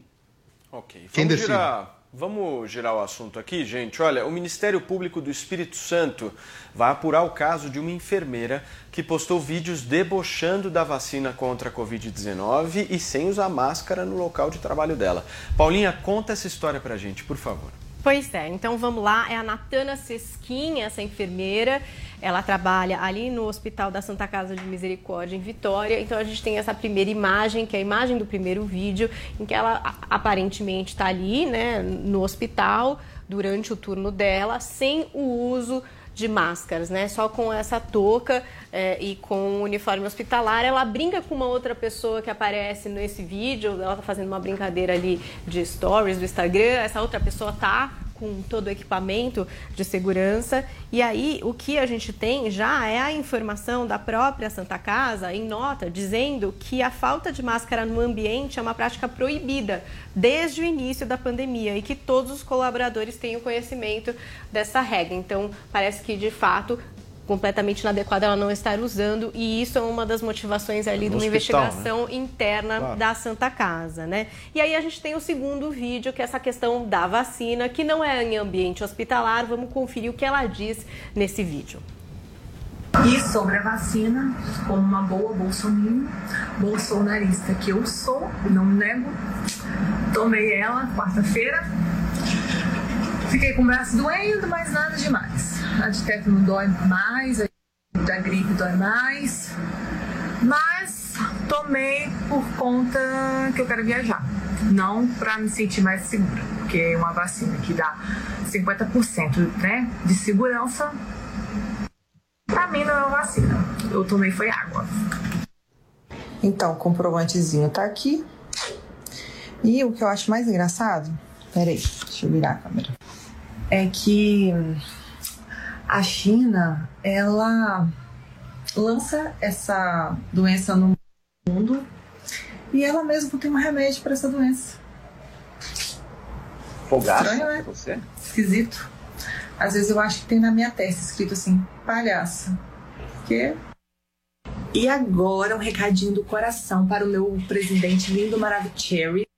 Ok, vamos girar, vamos girar o assunto aqui, gente. Olha, o Ministério Público do Espírito Santo vai apurar o caso de uma enfermeira que postou vídeos debochando da vacina contra a covid dezenove e sem usar máscara no local de trabalho dela. Paulinha, conta essa história pra gente, por favor. Pois é, então vamos lá, é a Natana Sesquim, essa enfermeira, ela trabalha ali no Hospital da Santa Casa de Misericórdia, em Vitória. Então a gente tem essa primeira imagem, que é a imagem do primeiro vídeo, em que ela aparentemente está ali, né, no hospital, durante o turno dela, sem o uso de máscaras, né, só com essa touca é, e com o uniforme hospitalar. Ela brinca com uma outra pessoa que aparece nesse vídeo, ela está fazendo uma brincadeira ali de stories do Instagram, essa outra pessoa tá com todo o equipamento de segurança. E aí, o que a gente tem já é a informação da própria Santa Casa, em nota, dizendo que a falta de máscara no ambiente é uma prática proibida desde o início da pandemia e que todos os colaboradores tenham conhecimento dessa regra. Então, parece que, de fato, completamente inadequada ela não estar usando, e isso é uma das motivações ali de uma hospital, investigação, né, interna, claro, da Santa Casa, né? E aí a gente tem o segundo vídeo, que é essa questão da vacina, que não é em ambiente hospitalar. Vamos conferir o que ela diz nesse vídeo. E sobre a vacina, como uma boa bolsominion, bolsonarista que eu sou, não nego, tomei ela quarta-feira, fiquei com o braço doendo, mas nada demais. A de tétano dói mais, a da gripe dói mais, mas tomei por conta que eu quero viajar, não para me sentir mais segura, porque é uma vacina que dá cinquenta por cento, né, de segurança. Pra mim não é uma vacina, eu tomei foi água. Então, o comprovantezinho tá aqui, E o que eu acho mais engraçado, peraí, deixa eu virar a câmera, é que a China, ela lança essa doença no mundo e ela mesma tem um remédio para essa doença. Fogaço? Estranho, né? Você? Esquisito. Às vezes eu acho que tem na minha testa escrito assim, palhaça. Que? E agora um recadinho do coração para o meu presidente lindo, maravilhoso, Cherry.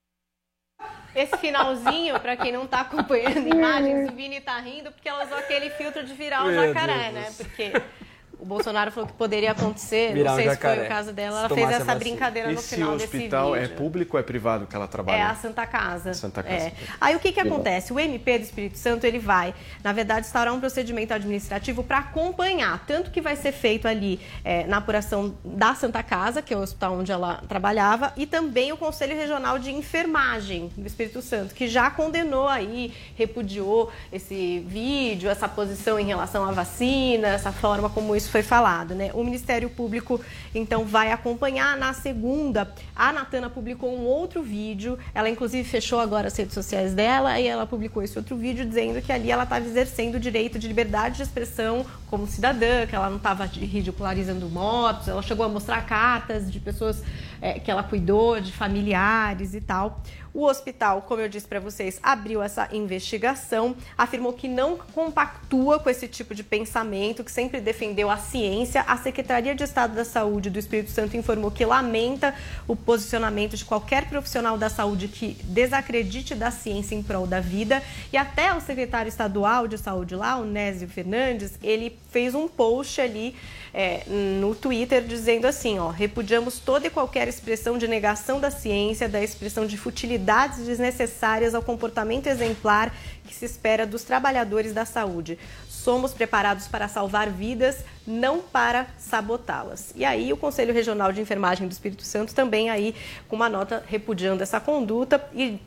Esse finalzinho, pra quem não tá acompanhando imagens, o Vini tá rindo porque ela usou aquele filtro de virar o jacaré, né? Porque o Bolsonaro falou que poderia acontecer, Virar não sei um se foi jacaré. o caso dela, ela Se fez tomasse essa a brincadeira no Esse final desse vídeo. hospital é público ou é privado que ela trabalha? É a Santa Casa. Santa Casa. É. Aí o que que Legal. acontece? O M P do Espírito Santo, ele vai, na verdade, instaurar um procedimento administrativo para acompanhar, tanto que vai ser feito ali é, na apuração da Santa Casa, que é o hospital onde ela trabalhava, e também o Conselho Regional de Enfermagem do Espírito Santo, que já condenou aí, repudiou esse vídeo, essa posição em relação à vacina, essa forma como isso foi falado, né? O Ministério Público, então, vai acompanhar. Na segunda, a Natana publicou um outro vídeo, ela inclusive fechou agora as redes sociais dela e ela publicou esse outro vídeo dizendo que ali ela estava exercendo o direito de liberdade de expressão como cidadã, que ela não estava ridicularizando motos, ela chegou a mostrar cartas de pessoas é, que ela cuidou, de familiares e tal. O hospital, como eu disse para vocês, abriu essa investigação, afirmou que não compactua com esse tipo de pensamento, que sempre defendeu a ciência. A Secretaria de Estado da Saúde do Espírito Santo informou que lamenta o posicionamento de qualquer profissional da saúde que desacredite da ciência em prol da vida. E até o secretário estadual de saúde lá, o Nésio Fernandes, ele fez um post ali é, no Twitter dizendo assim, ó, repudiamos toda e qualquer expressão de negação da ciência, da expressão de futilidades desnecessárias ao comportamento exemplar que se espera dos trabalhadores da saúde. Somos preparados para salvar vidas, não para sabotá-las. E aí o Conselho Regional de Enfermagem do Espírito Santo também aí com uma nota repudiando essa conduta e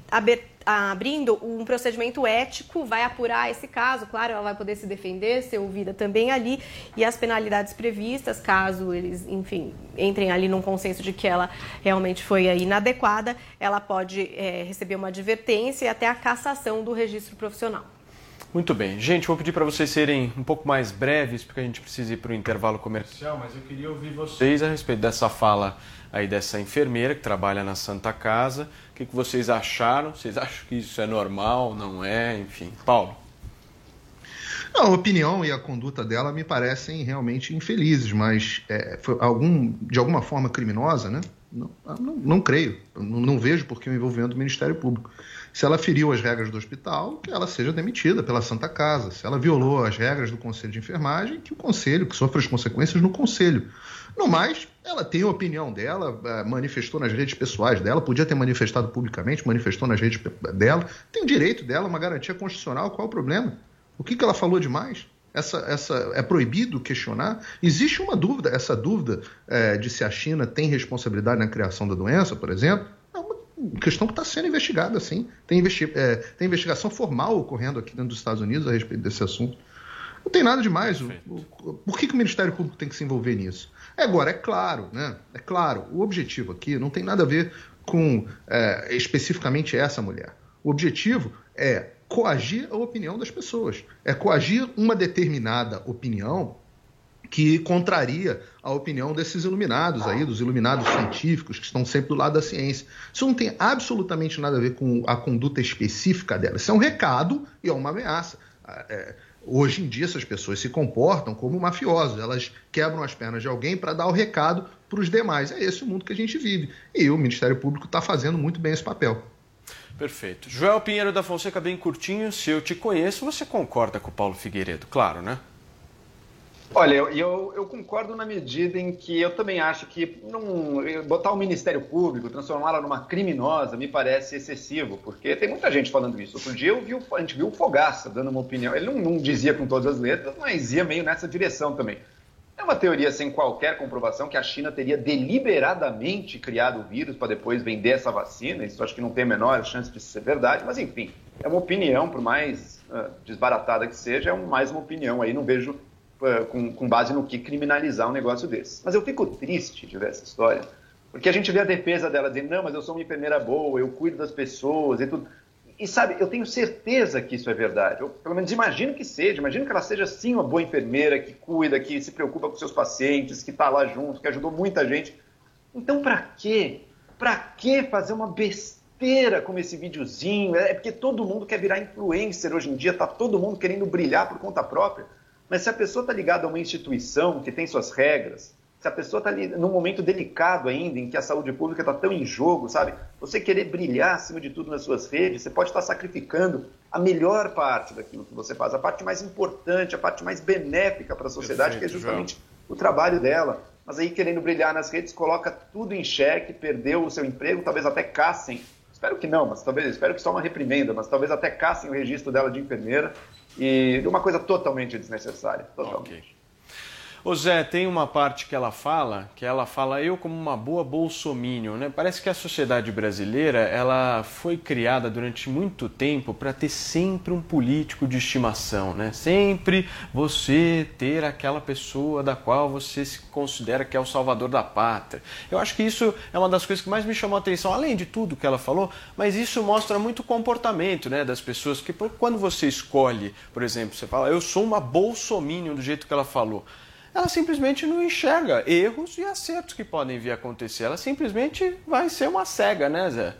abrindo um procedimento ético, vai apurar esse caso, claro, ela vai poder se defender, ser ouvida também ali, e as penalidades previstas, caso eles, enfim, entrem ali num consenso de que ela realmente foi aí inadequada, ela pode é, receber uma advertência e até a cassação do registro profissional. Muito bem. Gente, vou pedir para vocês serem um pouco mais breves, porque a gente precisa ir para o intervalo comercial, mas eu queria ouvir vocês a respeito dessa fala aí dessa enfermeira que trabalha na Santa Casa. O que, que vocês acharam? Vocês acham que isso é normal, não é? Enfim. Paulo. Não, a opinião e a conduta dela me parecem realmente infelizes, mas é, foi algum, de alguma forma criminosa, né? Não, não, não creio. Não, não vejo por que o envolvimento do Ministério Público. Se ela feriu as regras do hospital, que ela seja demitida pela Santa Casa. Se ela violou as regras do Conselho de Enfermagem, que o Conselho, que sofra as consequências no Conselho. No mais, ela tem a opinião dela, manifestou nas redes pessoais dela, podia ter manifestado publicamente, manifestou nas redes dela. Tem o direito dela, uma garantia constitucional, qual é o problema? O que, que ela falou demais? Essa, essa, é proibido questionar? Existe uma dúvida, essa dúvida é, de se a China tem responsabilidade na criação da doença, por exemplo, é uma questão que está sendo investigada, sim. Tem, investi é, tem investigação formal ocorrendo aqui dentro dos Estados Unidos a respeito desse assunto. Não tem nada demais. O, o, por que, que o Ministério Público tem que se envolver nisso? Agora, é claro, né? É claro, o objetivo aqui não tem nada a ver com é, especificamente essa mulher. O objetivo é coagir a opinião das pessoas. É coagir uma determinada opinião que contraria a opinião desses iluminados aí, dos iluminados científicos que estão sempre do lado da ciência. Isso não tem absolutamente nada a ver com a conduta específica dela. Isso é um recado e é uma ameaça. É, hoje em dia essas pessoas se comportam como mafiosos. Elas quebram as pernas de alguém para dar o recado para os demais. É esse o mundo que a gente vive. E o Ministério Público está fazendo muito bem esse papel. Perfeito. Joel Pinheiro da Fonseca, bem curtinho, se eu te conheço, você concorda com o Paulo Figueiredo, claro, né? Olha, eu, eu, eu concordo na medida em que eu também acho que não, botar o Ministério Público, transformá-la numa criminosa, me parece excessivo, porque tem muita gente falando isso. Outro dia eu vi, a gente viu o Fogaça dando uma opinião, ele não, não dizia com todas as letras, mas ia meio nessa direção também. É uma teoria sem qualquer comprovação que a China teria deliberadamente criado o vírus para depois vender essa vacina. Isso acho que não tem a menor chance de ser verdade, mas enfim, é uma opinião, por mais uh, desbaratada que seja, é um, mais uma opinião aí, não vejo uh, com, com base no que criminalizar um negócio desse. Mas eu fico triste de ver essa história, Porque a gente vê a defesa dela dizendo, não, mas eu sou uma enfermeira boa, eu cuido das pessoas e tudo. E sabe, eu tenho certeza que isso é verdade. Eu, pelo menos, imagino que seja. Imagino que ela seja, sim, uma boa enfermeira, que cuida, que se preocupa com seus pacientes, que está lá junto, que ajudou muita gente. Então, para quê? Para que fazer uma besteira como esse videozinho? É porque todo mundo quer virar influencer hoje em dia, tá todo mundo querendo brilhar por conta própria. Mas se a pessoa está ligada a uma instituição que tem suas regras, se a pessoa está ali num momento delicado ainda, em que a saúde pública está tão em jogo, sabe? Você querer brilhar acima de tudo nas suas redes, você pode estar sacrificando a melhor parte daquilo que você faz, a parte mais importante, a parte mais benéfica para a sociedade, Perfeito, que é justamente João. o trabalho dela. Mas aí, querendo brilhar nas redes, coloca tudo em xeque, perdeu o seu emprego, talvez até caçem. Espero que não, mas talvez, espero que só uma reprimenda, mas talvez até caçem o registro dela de enfermeira. E uma coisa totalmente desnecessária, totalmente. Okay. Ô Zé, tem uma parte que ela fala, que ela fala, eu como uma boa bolsominion, né? Parece que a sociedade brasileira, ela foi criada durante muito tempo para ter sempre um político de estimação, né? Sempre você ter aquela pessoa da qual você se considera que é o salvador da pátria. Eu acho que isso é uma das coisas que mais me chamou a atenção, além de tudo que ela falou, mas isso mostra muito o comportamento, né, das pessoas, que quando você escolhe, por exemplo, você fala, eu sou uma bolsominion, do jeito que ela falou, ela simplesmente não enxerga erros e acertos que podem vir a acontecer. Ela simplesmente vai ser uma cega, né, Zé?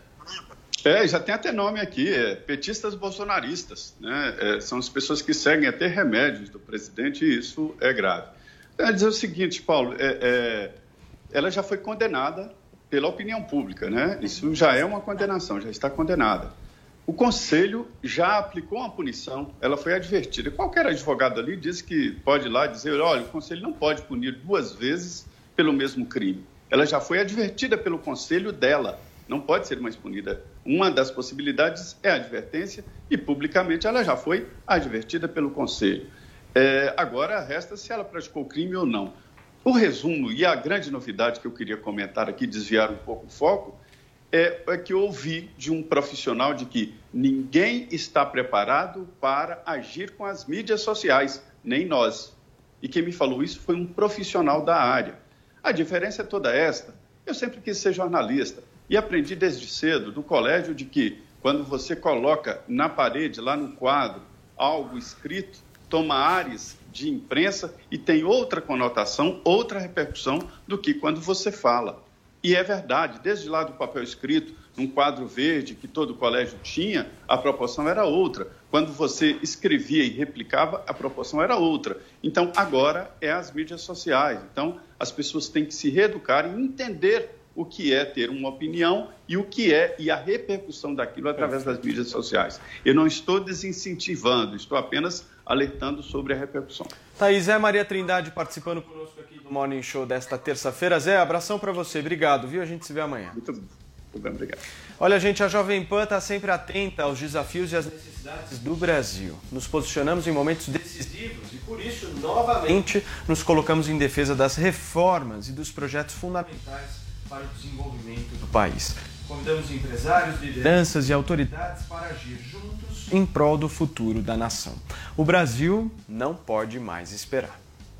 É, já tem até nome aqui, é petistas bolsonaristas, né? É, são as pessoas que seguem até remédios do presidente e isso é grave. Eu quero dizer o seguinte, Paulo, é, é, ela já foi condenada pela opinião pública, né? Isso já é uma condenação, já está condenada. O Conselho já aplicou uma punição, ela foi advertida. Qualquer advogado ali diz que pode ir lá dizer, olha, o Conselho não pode punir duas vezes pelo mesmo crime. Ela já foi advertida pelo Conselho dela, não pode ser mais punida. Uma das possibilidades é a advertência e, publicamente, ela já foi advertida pelo Conselho. É, agora, resta se ela praticou crime ou não. O resumo e a grande novidade que eu queria comentar aqui, desviar um pouco o foco, É, é que eu ouvi de um profissional de que ninguém está preparado para agir com as mídias sociais, nem nós. E quem me falou isso foi um profissional da área. A diferença é toda esta. Eu sempre quis ser jornalista e aprendi desde cedo, do colégio, de que quando você coloca na parede, lá no quadro, algo escrito, toma ares de imprensa e tem outra conotação, outra repercussão do que quando você fala. E é verdade, desde lá do papel escrito, num quadro verde que todo colégio tinha, a proporção era outra. Quando você escrevia e replicava, a proporção era outra. Então, agora é as mídias sociais. Então, as pessoas têm que se reeducar e entender o que é ter uma opinião e o que é e a repercussão daquilo através das mídias sociais. Eu não estou desincentivando, estou apenas alertando sobre a repercussão. Tá aí, Zé Maria Trindade participando conosco aqui do Morning Show desta terça-feira. Zé, abração para você, obrigado, viu? A gente se vê amanhã. Muito bem, muito bem, obrigado. Olha, gente, a Jovem Pan está sempre atenta aos desafios e às necessidades do Brasil. Nos posicionamos em momentos decisivos e, por isso, novamente, nos colocamos em defesa das reformas e dos projetos fundamentais para o desenvolvimento do país. Convidamos empresários, lideranças e autoridades para agir juntos em prol do futuro da nação. O Brasil não pode mais esperar.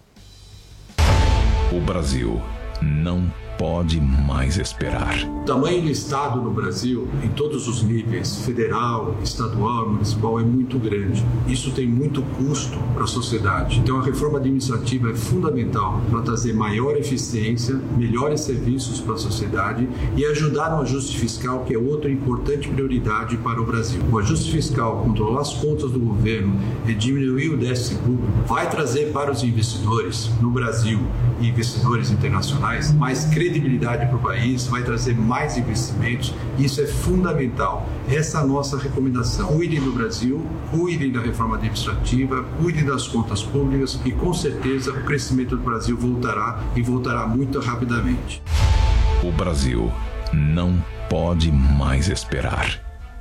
O Brasil não pode mais esperar. O tamanho do Estado no Brasil, em todos os níveis, federal, estadual, municipal, é muito grande. Isso tem muito custo para a sociedade. Então, a reforma administrativa é fundamental para trazer maior eficiência, melhores serviços para a sociedade e ajudar no ajuste fiscal, que é outra importante prioridade para o Brasil. O ajuste fiscal, controlar as contas do governo e diminuir o déficit público, vai trazer para os investidores no Brasil e investidores internacionais mais credibilidade para o país, vai trazer mais investimentos, isso é fundamental. Essa é a nossa recomendação. Cuidem do Brasil, cuidem da reforma administrativa, cuidem das contas públicas e com certeza o crescimento do Brasil voltará e voltará muito rapidamente. O Brasil não pode mais esperar.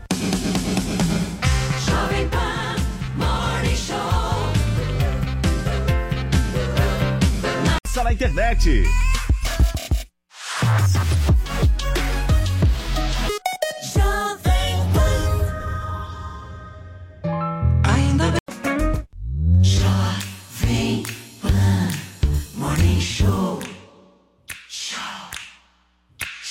Jovem Pan Morning Show. Passa na internet. Jovem Pan. Ainda bem. Jovem Pan Morning Show. Show.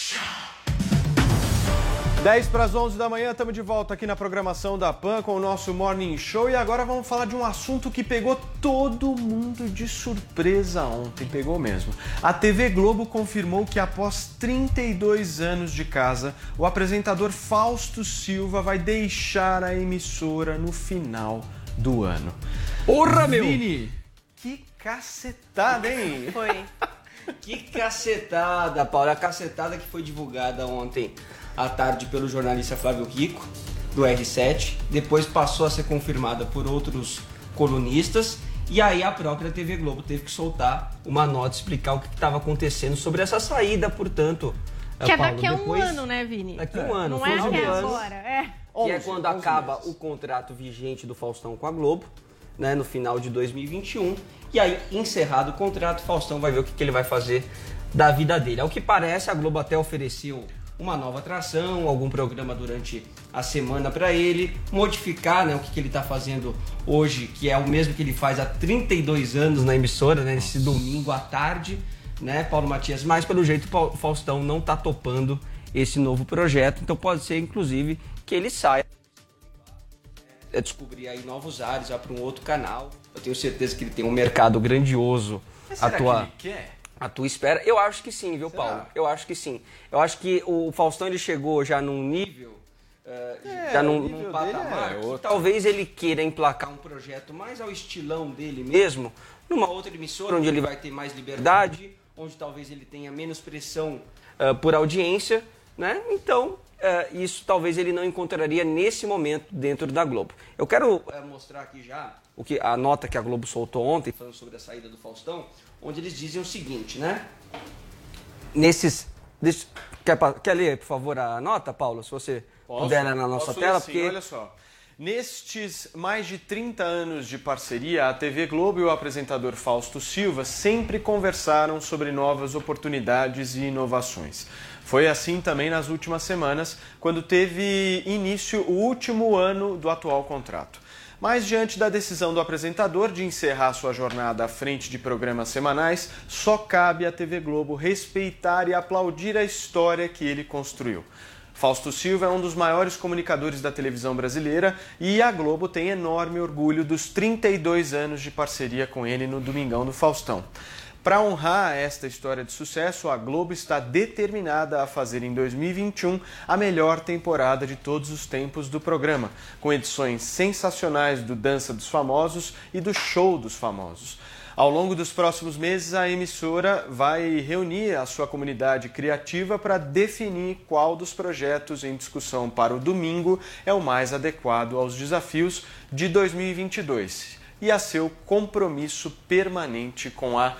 dez para as onze da manhã, estamos de volta aqui na programação da Pan com o nosso Morning Show. E agora vamos falar de um assunto que pegou todo mundo de surpresa ontem. Pegou mesmo. A T V Globo confirmou que após trinta e dois anos de casa, o apresentador Fausto Silva vai deixar a emissora no final do ano. Porra, meu! Vini, que cacetada, hein? Foi. Que cacetada, Paulo. A cacetada que foi divulgada ontem à tarde pelo jornalista Flávio Rico, do R sete. Depois passou a ser confirmada por outros colunistas. E aí a própria T V Globo teve que soltar uma nota, explicar o que estava acontecendo sobre essa saída, portanto... Que é Paulo, daqui a um depois, ano, né, Vini? Daqui a um ano. Não é até agora, é. Que é quando acaba o contrato vigente do Faustão com a Globo, né, no final de dois mil e vinte e um. E aí, encerrado o contrato, Faustão vai ver o que, que ele vai fazer da vida dele. Ao que parece, a Globo até ofereceu uma nova atração, algum programa durante a semana para ele, modificar, né, o que, que ele está fazendo hoje, que é o mesmo que ele faz há trinta e dois anos na emissora, né, nesse domingo à tarde, né, Paulo Matias? Mas, pelo jeito, o Faustão não está topando esse novo projeto, então pode ser, inclusive, que ele saia. É descobrir aí novos ares, vai para um outro canal. Eu tenho certeza que ele tem um mercado grandioso Mas à será tua, que ele quer? à tua espera. Eu acho que sim, viu, Será? Paulo? Eu acho que sim. Eu acho que o Faustão ele chegou já num nível, uh, É, já o num, nível num dele patamar, é que outro. talvez ele queira emplacar um projeto mais ao estilão dele mesmo, numa outra emissora onde ele vai ter mais liberdade, onde talvez ele tenha menos pressão uh, por audiência, né? Então... Uh, isso talvez ele não encontraria nesse momento dentro da Globo. Eu quero uh, mostrar aqui já o que, a nota que a Globo soltou ontem, falando sobre a saída do Faustão, onde eles dizem o seguinte, né? Nesses... Desse, quer, quer ler, por favor, a nota, Paulo? Se você Posso? puder ler na nossa Posso tela. sim, Porque... olha só. Nestes mais de trinta anos de parceria, a T V Globo e o apresentador Fausto Silva sempre conversaram sobre novas oportunidades e inovações. Foi assim também nas últimas semanas, quando teve início o último ano do atual contrato. Mas diante da decisão do apresentador de encerrar sua jornada à frente de programas semanais, só cabe à T V Globo respeitar e aplaudir a história que ele construiu. Fausto Silva é um dos maiores comunicadores da televisão brasileira e a Globo tem enorme orgulho dos trinta e dois anos de parceria com ele no Domingão do Faustão. Para honrar esta história de sucesso, a Globo está determinada a fazer em dois mil e vinte e um a melhor temporada de todos os tempos do programa, com edições sensacionais do Dança dos Famosos e do Show dos Famosos. Ao longo dos próximos meses, a emissora vai reunir a sua comunidade criativa para definir qual dos projetos em discussão para o domingo é o mais adequado aos desafios de dois mil e vinte e dois e a seu compromisso permanente com a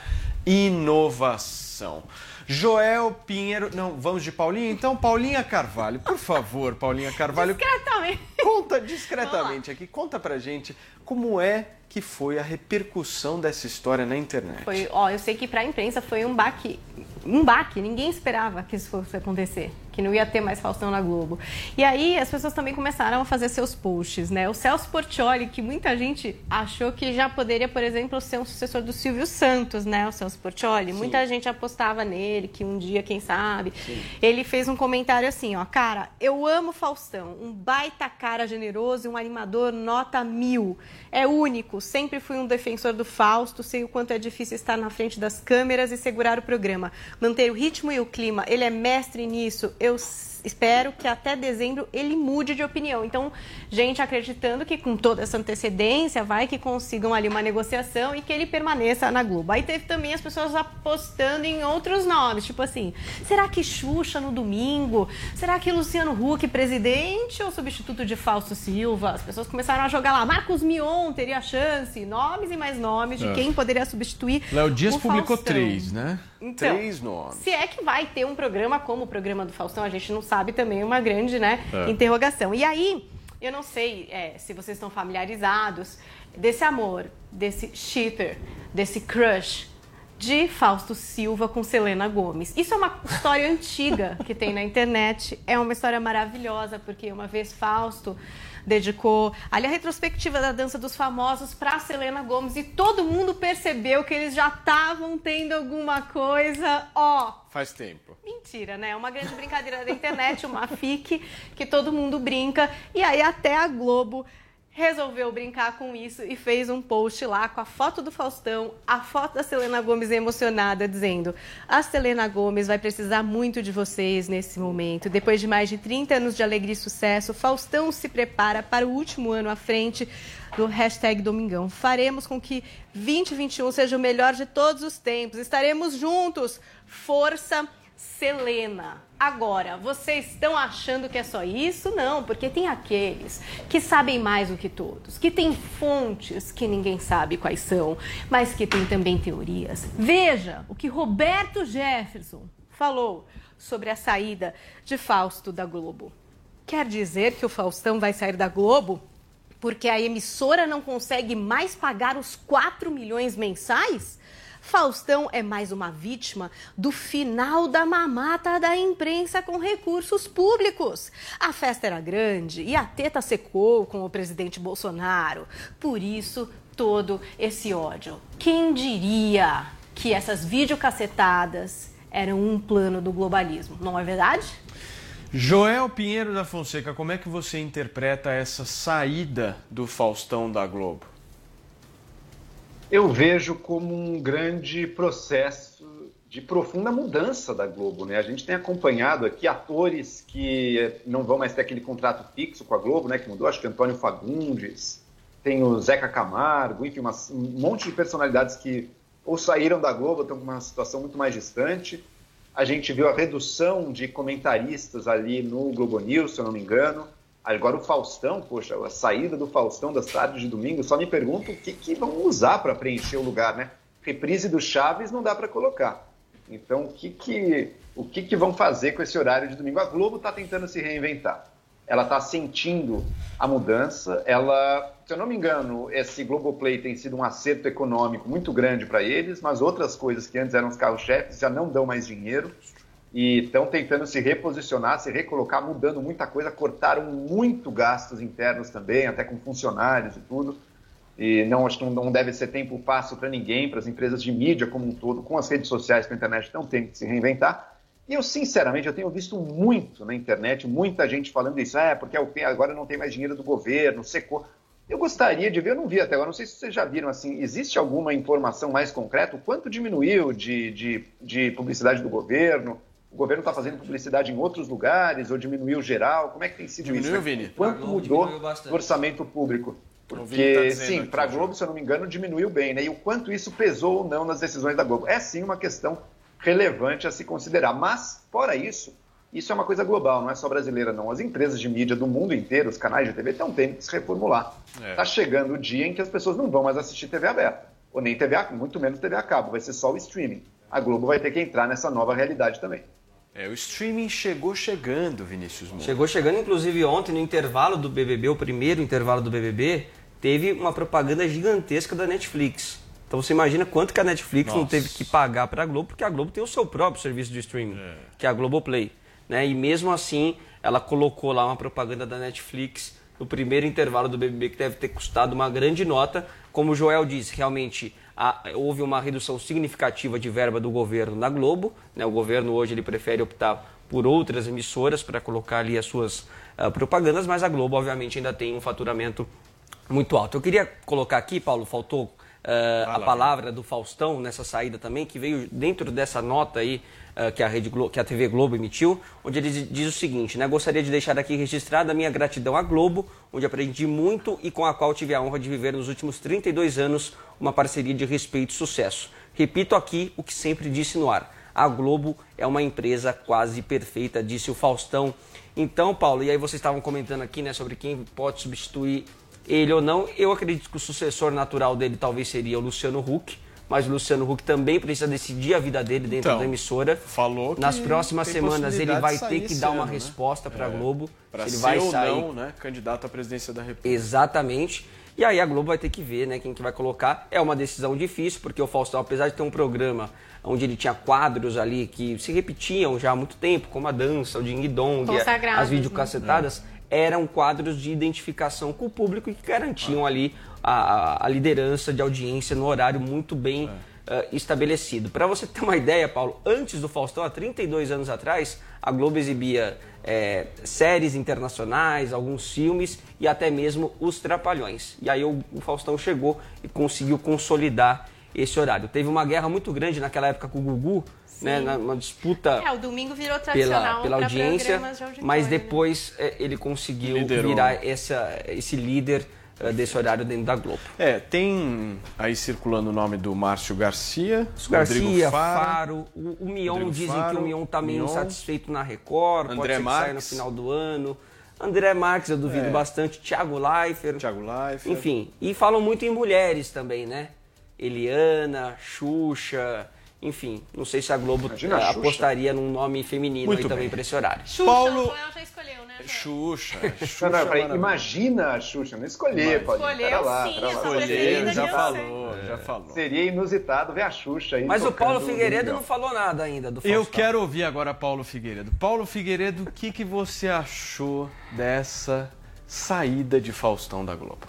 inovação. Joel Pinheiro... Não, vamos de Paulinha? Então, Paulinha Carvalho, por favor, Paulinha Carvalho. Discretamente. Conta discretamente aqui, conta pra gente como é que foi a repercussão dessa história na internet. Foi, ó, eu sei que pra imprensa foi um baque, um baque, ninguém esperava que isso fosse acontecer, que não ia ter mais Faustão na Globo. E aí as pessoas também começaram a fazer seus posts, né? O Celso Portiolli, que muita gente achou que já poderia, por exemplo, ser um sucessor do Silvio Santos, né? O Celso Portiolli, Sim. muita gente apostava nele, que um dia, quem sabe. Sim. Ele fez um comentário assim, ó, cara, eu amo Faustão, um baita cara generoso e um animador nota mil. É único, sempre fui um defensor do Fausto, sei o quanto é difícil estar na frente das câmeras e segurar o programa. Manter o ritmo e o clima, ele é mestre nisso. Eu espero que até dezembro ele mude de opinião. Então, gente acreditando que com toda essa antecedência vai que consigam ali uma negociação e que ele permaneça na Globo. Aí teve também as pessoas apostando em outros nomes, tipo assim, será que Xuxa no domingo? Será que Luciano Huck presidente ou substituto de Fausto Silva? As pessoas começaram a jogar lá, Marcos Mion teria chance, nomes e mais nomes de É. quem poderia substituir Léo Dias o publicou Faustão. três, né? Então, Três nomes. se é que vai ter um programa como o programa do Faustão, a gente não sabe também, uma grande, né, É. interrogação. E aí, eu não sei é, se vocês estão familiarizados desse amor, desse cheater, desse crush de Fausto Silva com Selena Gomez. Isso é uma história antiga que tem na internet. É uma história maravilhosa, porque uma vez Fausto dedicou ali a retrospectiva da Dança dos Famosos para Selena Gomez e todo mundo percebeu que eles já estavam tendo alguma coisa, ó... Faz tempo. Mentira, né? É uma grande brincadeira da internet, uma fique que todo mundo brinca. E aí até a Globo resolveu brincar com isso e fez um post lá com a foto do Faustão, a foto da Selena Gomez emocionada, dizendo: a Selena Gomez vai precisar muito de vocês nesse momento. Depois de mais de trinta anos de alegria e sucesso, Faustão se prepara para o último ano à frente do hashtag Domingão. Faremos com que vinte e vinte e um seja o melhor de todos os tempos. Estaremos juntos. Força, Selena. Agora, vocês estão achando que é só isso? Não, porque tem aqueles que sabem mais do que todos, que têm fontes que ninguém sabe quais são, mas que tem também teorias. Veja o que Roberto Jefferson falou sobre a saída de Fausto da Globo. Quer dizer que o Faustão vai sair da Globo porque a emissora não consegue mais pagar os quatro milhões mensais? Faustão é mais uma vítima do final da mamata da imprensa com recursos públicos. A festa era grande e a teta secou com o presidente Bolsonaro. Por isso, todo esse ódio. Quem diria que essas videocassetadas eram um plano do globalismo, não é verdade? Joel Pinheiro da Fonseca, como é que você interpreta essa saída do Faustão da Globo? Eu vejo como um grande processo de profunda mudança da Globo, né? A gente tem acompanhado aqui atores que não vão mais ter aquele contrato fixo com a Globo, né? Que mudou, acho que Antônio Fagundes, tem o Zeca Camargo, enfim, uma, um monte de personalidades que ou saíram da Globo, estão com uma situação muito mais distante. A gente viu a redução de comentaristas ali no Globo News, se eu não me engano. Agora o Faustão, poxa, a saída do Faustão das tardes de domingo, só me pergunto o que, que vão usar para preencher o lugar, né? Reprise do Chaves não dá para colocar. Então, o, que, que, o que, que vão fazer com esse horário de domingo? A Globo está tentando se reinventar. Ela está sentindo a mudança. Ela, se eu não me engano, esse Globoplay tem sido um acerto econômico muito grande para eles, mas outras coisas que antes eram os carros-chefes já não dão mais dinheiro. E estão tentando se reposicionar, se recolocar, mudando muita coisa, cortaram muito gastos internos também, até com funcionários e tudo. E não, acho que não deve ser tempo fácil para ninguém, para as empresas de mídia como um todo, com as redes sociais, com a internet, estão tendo que se reinventar. E eu, sinceramente, eu tenho visto muito na internet, muita gente falando isso, é, porque agora não tem mais dinheiro do governo, secou. Eu gostaria de ver, eu não vi até agora, não sei se vocês já viram, assim, existe alguma informação mais concreta? O quanto diminuiu de, de, de publicidade do governo? O governo está fazendo publicidade em outros lugares ou diminuiu geral? Como é que tem sido diminuiu, isso? Vini? Quanto mudou o orçamento público? Porque, tá sim, para a Globo, se eu não me engano, diminuiu bem, né? E o quanto isso pesou ou não nas decisões da Globo? É, sim, uma questão relevante a se considerar. Mas, fora isso, isso é uma coisa global, não é só brasileira, não. As empresas de mídia do mundo inteiro, os canais de T V, estão tendo que se reformular. Está é. chegando o dia em que as pessoas não vão mais assistir T V aberta. Ou nem T V a, muito menos T V a cabo, vai ser só o streaming. A Globo vai ter que entrar nessa nova realidade também. É, o streaming chegou chegando, Vinícius Moura. Chegou chegando, inclusive ontem, no intervalo do B B B, o primeiro intervalo do B B B, teve uma propaganda gigantesca da Netflix. Então você imagina quanto que a Netflix Nossa. não teve que pagar para a Globo, porque a Globo tem o seu próprio serviço de streaming, é. que é a Globoplay. Né? E mesmo assim, ela colocou lá uma propaganda da Netflix no primeiro intervalo do B B B, que deve ter custado uma grande nota. Como o Joel disse, realmente a, houve uma redução significativa de verba do governo na Globo. Né? O governo hoje ele prefere optar por outras emissoras para colocar ali as suas uh, propagandas, mas a Globo obviamente ainda tem um faturamento muito alto. Eu queria colocar aqui, Paulo, faltou uh, a lá, palavra do Faustão nessa saída também, que veio dentro dessa nota aí uh, que, a Rede Glo- que a T V Globo emitiu, onde ele diz o seguinte, né? Gostaria de deixar aqui registrada a minha gratidão à Globo, onde aprendi muito e com a qual tive a honra de viver nos últimos trinta e dois anos uma parceria de respeito e sucesso. Repito aqui o que sempre disse no ar. A Globo é uma empresa quase perfeita, disse o Faustão. Então, Paulo, e aí vocês estavam comentando aqui, né, sobre quem pode substituir ele ou não. Eu acredito que o sucessor natural dele talvez seria o Luciano Huck, mas o Luciano Huck também precisa decidir a vida dele dentro então, da emissora. Falou que nas próximas semanas ele vai ter que dar uma ano, resposta né? para a é, Globo. Para ele ser vai ou sair não, né, candidato à presidência da República. Exatamente. E aí a Globo vai ter que ver, né, quem que vai colocar. É uma decisão difícil, porque o Faustão, apesar de ter um programa onde ele tinha quadros ali que se repetiam já há muito tempo, como a dança, o ding-dong, as videocassetadas, né? Eram quadros de identificação com o público e que garantiam ali a, a liderança de audiência no horário muito bem é. uh, estabelecido. Para você ter uma ideia, Paulo, antes do Faustão, há trinta e dois anos atrás, a Globo exibia é, séries internacionais, alguns filmes e até mesmo os Trapalhões. E aí o, o Faustão chegou e conseguiu consolidar esse horário. Teve uma guerra muito grande naquela época com o Gugu, né, uma disputa é, o domingo virou tradicional pela, pela audiência, de mas depois né? ele conseguiu Liderou. virar essa, esse líder uh, desse horário dentro da Globo. É, tem aí circulando o nome do Márcio Garcia, Garcia, Faro, Faro o, o Mion, dizem Faro, que o Mion está meio insatisfeito na Record, André pode ser que Marques. saia no final do ano. André Marques, eu duvido é. bastante, Thiago Leifert, Thiago Leifert, enfim, e falam muito em mulheres também, né? Eliana, Xuxa, enfim, não sei se a Globo Imagina, a apostaria num nome feminino Muito aí bem. também para esse horário. Xuxa, Paulo... ela já escolheu, né? Xuxa, Xuxa. Não, não, peraí, imagina a Xuxa, não escolher, pode Escolheu lá, sim, lá. Escolheu, já falou, já falou. Seria inusitado ver a Xuxa aí. Mas o Paulo Figueiredo não falou nada ainda do Faustão. Eu quero ouvir agora Paulo Figueiredo. Paulo Figueiredo, o que, que você achou dessa saída de Faustão da Globo?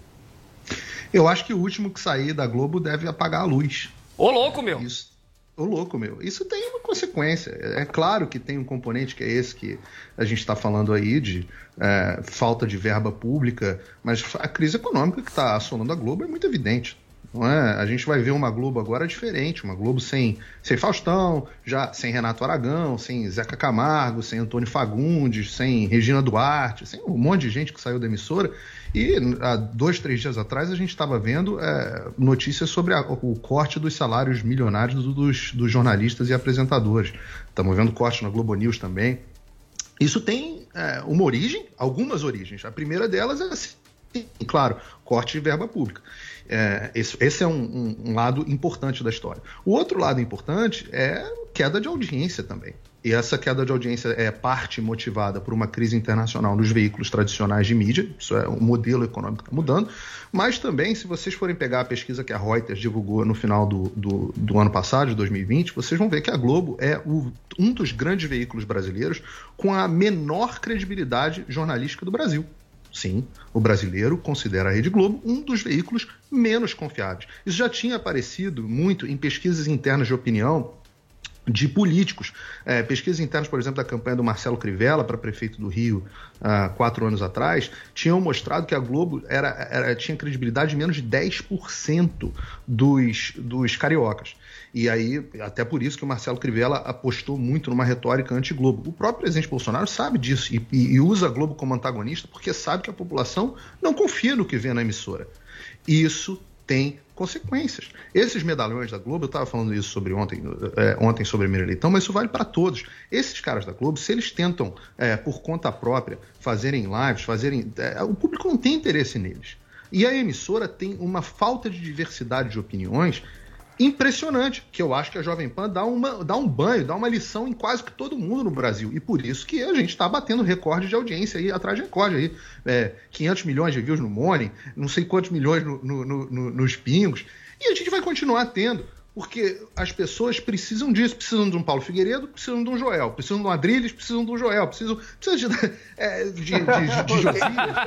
Eu acho que o último que sair da Globo deve apagar a luz. Ô, louco, meu! Isso, ô, louco, meu. Isso tem uma consequência. É claro que tem um componente que é esse que a gente está falando aí, de é, falta de verba pública, mas a crise econômica que está assolando a Globo é muito evidente. Não é? A gente vai ver uma Globo agora diferente, uma Globo sem, sem Faustão, já sem Renato Aragão, sem Zeca Camargo, sem Antônio Fagundes, sem Regina Duarte, sem um monte de gente que saiu da emissora. E há dois, três dias atrás a gente estava vendo é, notícias sobre a, o corte dos salários milionários dos, dos jornalistas e apresentadores. Estamos vendo corte na Globo News também. Isso tem é, uma origem, algumas origens. A primeira delas é assim, claro, corte de verba pública. É, esse, esse é um, um, um lado importante da história. O outro lado importante é queda de audiência também. E essa queda de audiência é parte motivada por uma crise internacional dos veículos tradicionais de mídia, isso é, o modelo econômico está mudando, mas também, se vocês forem pegar a pesquisa que a Reuters divulgou no final do, do, do ano passado, de dois mil e vinte, vocês vão ver que a Globo é o, um dos grandes veículos brasileiros com a menor credibilidade jornalística do Brasil. Sim, o brasileiro considera a Rede Globo um dos veículos menos confiáveis. Isso já tinha aparecido muito em pesquisas internas de opinião de políticos. É, pesquisas internas, por exemplo, da campanha do Marcelo Crivella para prefeito do Rio, há quatro anos atrás, tinham mostrado que a Globo era, era, tinha credibilidade de menos de dez por cento dos, dos cariocas. E aí, até por isso que o Marcelo Crivella apostou muito numa retórica anti-Globo. O próprio presidente Bolsonaro sabe disso e, e, e usa a Globo como antagonista porque sabe que a população não confia no que vê na emissora. Isso tem consequências. Esses medalhões da Globo, eu estava falando isso sobre ontem, é, ontem sobre a Mira Leitão, mas isso vale para todos. Esses caras da Globo, se eles tentam, é, por conta própria, fazerem lives, fazerem, é, o público não tem interesse neles. E a emissora tem uma falta de diversidade de opiniões impressionante, que eu acho que a Jovem Pan dá, uma, dá um banho, dá uma lição em quase que todo mundo no Brasil. E por isso que a gente está batendo recorde de audiência aí, atrás de recorde aí. É, quinhentos milhões de views no Morning, não sei quantos milhões no, no, no, nos Pingos. E a gente vai continuar tendo, porque as pessoas precisam disso, precisam de um Paulo Figueiredo, precisam de um Joel, precisam de um Adriles, precisam de um Joel, precisam, precisam de, é, de, de, de, de Josias.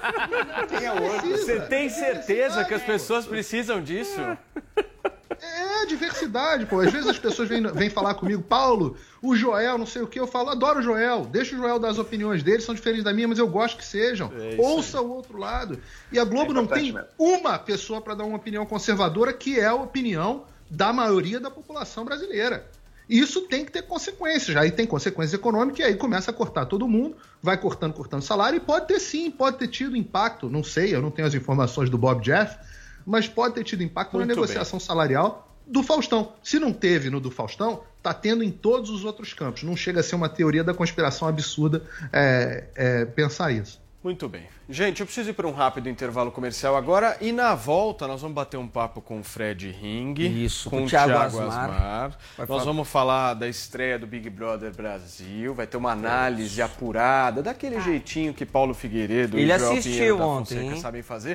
Você tem certeza que as pessoas precisam disso? É, diversidade, pô. Às vezes as pessoas vêm, vêm falar comigo, Paulo, o Joel, não sei o que, eu falo, adoro o Joel, deixa o Joel dar as opiniões dele, são diferentes da minha, mas eu gosto que sejam. É Ouça aí. O outro lado. E a Globo é não tem mesmo. uma pessoa para dar uma opinião conservadora, que é a opinião da maioria da população brasileira. E isso tem que ter consequências. Aí tem consequências econômicas e aí começa a cortar todo mundo, vai cortando, cortando salário, e pode ter sim, pode ter tido impacto, não sei, eu não tenho as informações do Bob Jeff, mas pode ter tido impacto Muito na negociação bem. salarial do Faustão. Se não teve no do Faustão, está tendo em todos os outros campos. Não chega a ser uma teoria da conspiração absurda é, é, pensar isso. Muito bem. Gente, eu preciso ir para um rápido intervalo comercial agora e na volta nós vamos bater um papo com o Fred Ring, Isso, com o Thiago Asmar. Asmar. Nós falar... vamos falar da estreia do Big Brother Brasil, vai ter uma análise é apurada, daquele jeitinho que Paulo Figueiredo Ele e Joel assistiu Pinheiro da ontem, Fonseca hein? sabem fazer.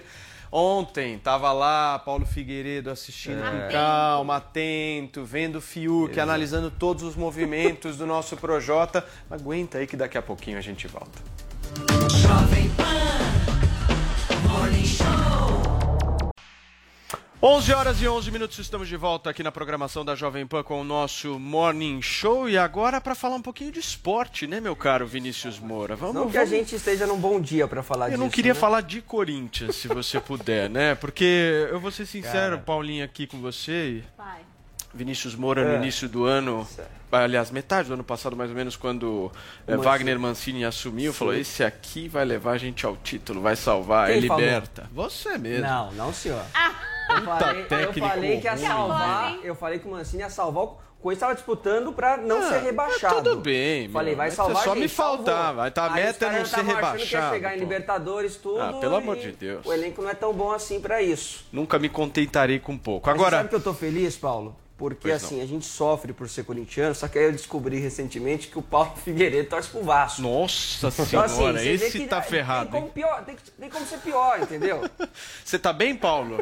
Ontem tava lá Paulo Figueiredo assistindo É. com calma, atento, vendo o Fiuk, Exato. analisando todos os movimentos do nosso Projota. Aguenta aí que daqui a pouquinho a gente volta. Jovem Pan Morning Show. onze horas e onze minutos, estamos de volta aqui na programação da Jovem Pan com o nosso Morning Show. E agora para falar um pouquinho de esporte, né, meu caro Vinícius Moura? Vamos, Não que vamos... a gente esteja num bom dia para falar Eu disso. não queria né? falar de Corinthians, se você puder, né? Porque eu vou ser sincero, Cara. Paulinho, aqui com você. Vai. Vinícius Moura, no É. início do ano, aliás, metade do ano passado, mais ou menos, quando eh, Mancini. Wagner Mancini assumiu, falou: Sim. esse aqui vai levar a gente ao título, vai salvar, Quem é falou? liberta. Você mesmo. Não, não, senhor. Ah. Eu falei, eu técnico falei que ia ruim, salvar, né? eu falei que o Mancini ia salvar o Corinthians, estava disputando para não Ah, ser rebaixado. mas tudo bem, Falei, meu, vai mas salvar, só me gente, salvou. faltava. Tá, a Aí meta os é caras não já ser estavam achando que ia rebaixado, chegar em pô. Libertadores, tudo. Ah, pelo amor e de Deus. O elenco não é tão bom assim para isso. Nunca me contentarei com pouco. Mas Agora, sabe que eu tô feliz, Paulo? Porque Pois assim, não. a gente sofre por ser corintiano, só que aí eu descobri recentemente que o Paulo Figueiredo torce pro Vasco. Nossa Então, senhora, assim, você vê esse que tá tem ferrado. como hein? pior, tem, que- tem como ser pior, entendeu? Você tá bem, Paulo?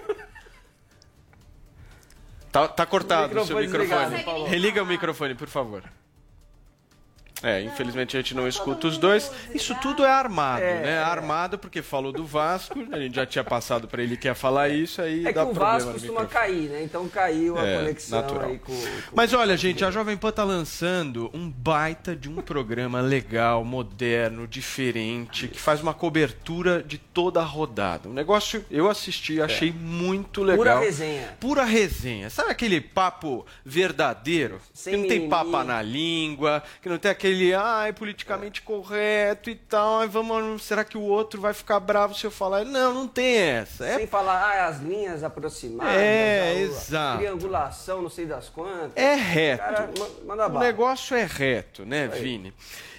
Tá, tá cortado o seu Microfone microfone. desligado, Paulo. Religa o microfone, por favor. É, infelizmente a gente não escuta os dois. Isso tudo é armado, É, né? é. Armado porque falou do Vasco, a gente já tinha passado pra ele que ia falar isso, aí É que dá o problema Vasco no costuma microfone. cair, né? Então caiu a É, conexão natural. aí com, com... Mas olha, gente, a Jovem Pan tá lançando um baita de um programa legal, moderno, diferente, que faz uma cobertura de toda a rodada. Um negócio, eu assisti, achei muito legal. Pura resenha. Pura resenha. Sabe aquele papo verdadeiro? Sem que não tem mimimi. papa na língua, que não tem aquele, ai, politicamente correto e tal, ai, vamos, será que o outro vai ficar bravo se eu falar? Não, não tem essa. É Sem falar, ah, as linhas aproximadas. É, a- a exato. Triangulação, não sei das quantas. É reto. Cara, ma- manda O bala. negócio é reto, né, Aí. Vini?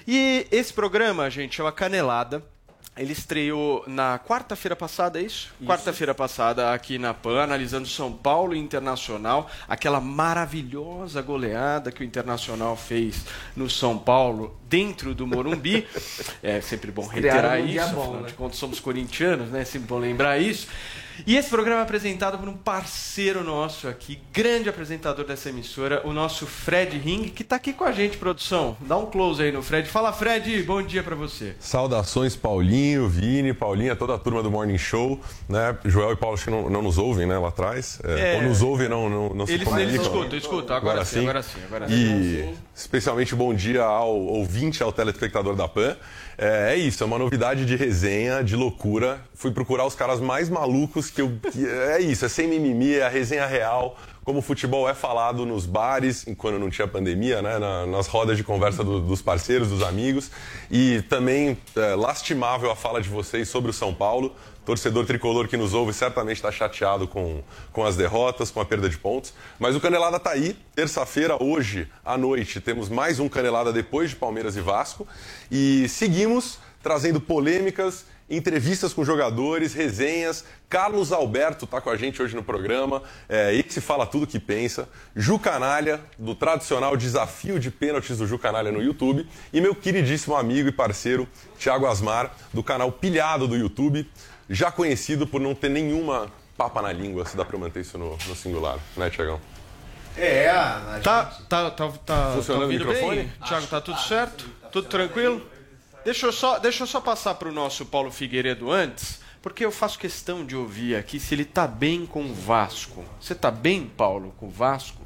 E esse programa, gente, é uma canelada. Ele estreou na quarta-feira passada, é isso? Isso. Quarta-feira passada aqui na Pan, analisando São Paulo e Internacional, aquela maravilhosa goleada que o Internacional fez no São Paulo, dentro do Morumbi. É sempre bom Estrearam reiterar num dia isso, bom, afinal né? de contas somos corintianos, né? É sempre bom lembrar isso. E esse programa é apresentado por um parceiro nosso aqui, grande apresentador dessa emissora, o nosso Fred Ring, que tá aqui com a gente, produção. Dá um close aí no Fred. Fala, Fred, bom dia pra você. Saudações, Paulinho, Vini, Paulinha, toda a turma do Morning Show, né? Joel e Paulo acho que não, não nos ouvem, né, lá atrás. É, É. Ou nos ouvem, não, não, não se Eles, comunicam. eles escutam, escutam. Agora, sim, agora sim, agora sim. E especialmente bom dia ao ouvinte, ao telespectador da Pan. É, é isso, é uma novidade de resenha, de loucura. Fui procurar os caras mais malucos que eu... que- é isso, é sem mimimi, é a resenha real. Como o futebol é falado nos bares, quando não tinha pandemia, né? Na- nas rodas de conversa do- dos parceiros, dos amigos. E também é, lastimável a fala de vocês sobre o São Paulo. Torcedor tricolor que nos ouve certamente está chateado com, com as derrotas, com a perda de pontos. Mas o Canelada está aí. Terça-feira, hoje à noite, temos mais um Canelada depois de Palmeiras e Vasco. E seguimos trazendo polêmicas, entrevistas com jogadores, resenhas. Carlos Alberto está com a gente hoje no programa. É, ele se fala tudo que pensa. Ju Canalha, do tradicional Desafio de Pênaltis do Ju Canalha no YouTube. E meu queridíssimo amigo e parceiro, Thiago Asmar, do canal Pilhado do YouTube. Já conhecido por não ter nenhuma papa na língua, se dá pra manter isso no, no singular, né, Thiagão? É, a tá, tá, tá, tá, Funcionando tá ouvindo o microfone? bem? Thiago, tá tudo certo? Tudo tranquilo? Deixa eu só, deixa eu só passar pro nosso Paulo Figueiredo antes, porque eu faço questão de ouvir aqui se ele tá bem com o Vasco. Você tá bem, Paulo, com o Vasco?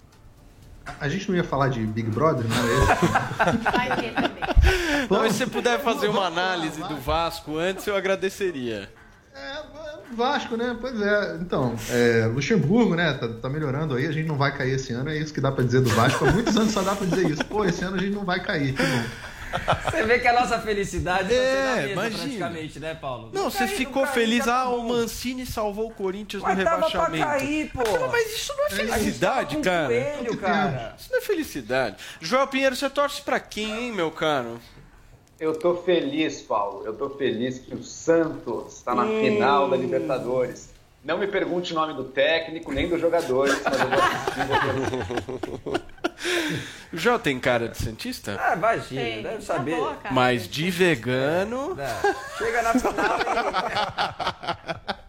A gente não ia falar de Big Brother, não é? Vai ver também. Não, mas se você puder fazer uma análise do Vasco antes, eu agradeceria. Vasco, né? Pois é. Então, é, Luxemburgo, né? Tá, tá melhorando aí. A gente não vai cair esse ano. É isso que dá pra dizer do Vasco. Há muitos anos só dá pra dizer isso. Pô, esse ano a gente não vai cair. Que bom. Você vê que a nossa felicidade vai ser na É, mesa, imagina. praticamente, né, Paulo? Não, você cai, ficou cai, feliz. tá Ah, o bom. Mancini salvou o Corinthians Mas no tava pra rebaixamento. cair, pô. Ah, mas isso não é felicidade, com cara. coelho, cara. Isso não é felicidade. Joel Pinheiro, você torce pra quem, hein, meu caro? Eu tô feliz, Paulo. Eu tô feliz que o Santos está na Hum. final da Libertadores. Não me pergunte o nome do técnico, nem dos jogadores, mas eu vou assistir, vou ver. O Joel tem cara de santista? Ah, imagina, Tem, deve tá saber. boa, cara. Mas de vegano... É, chega na final e...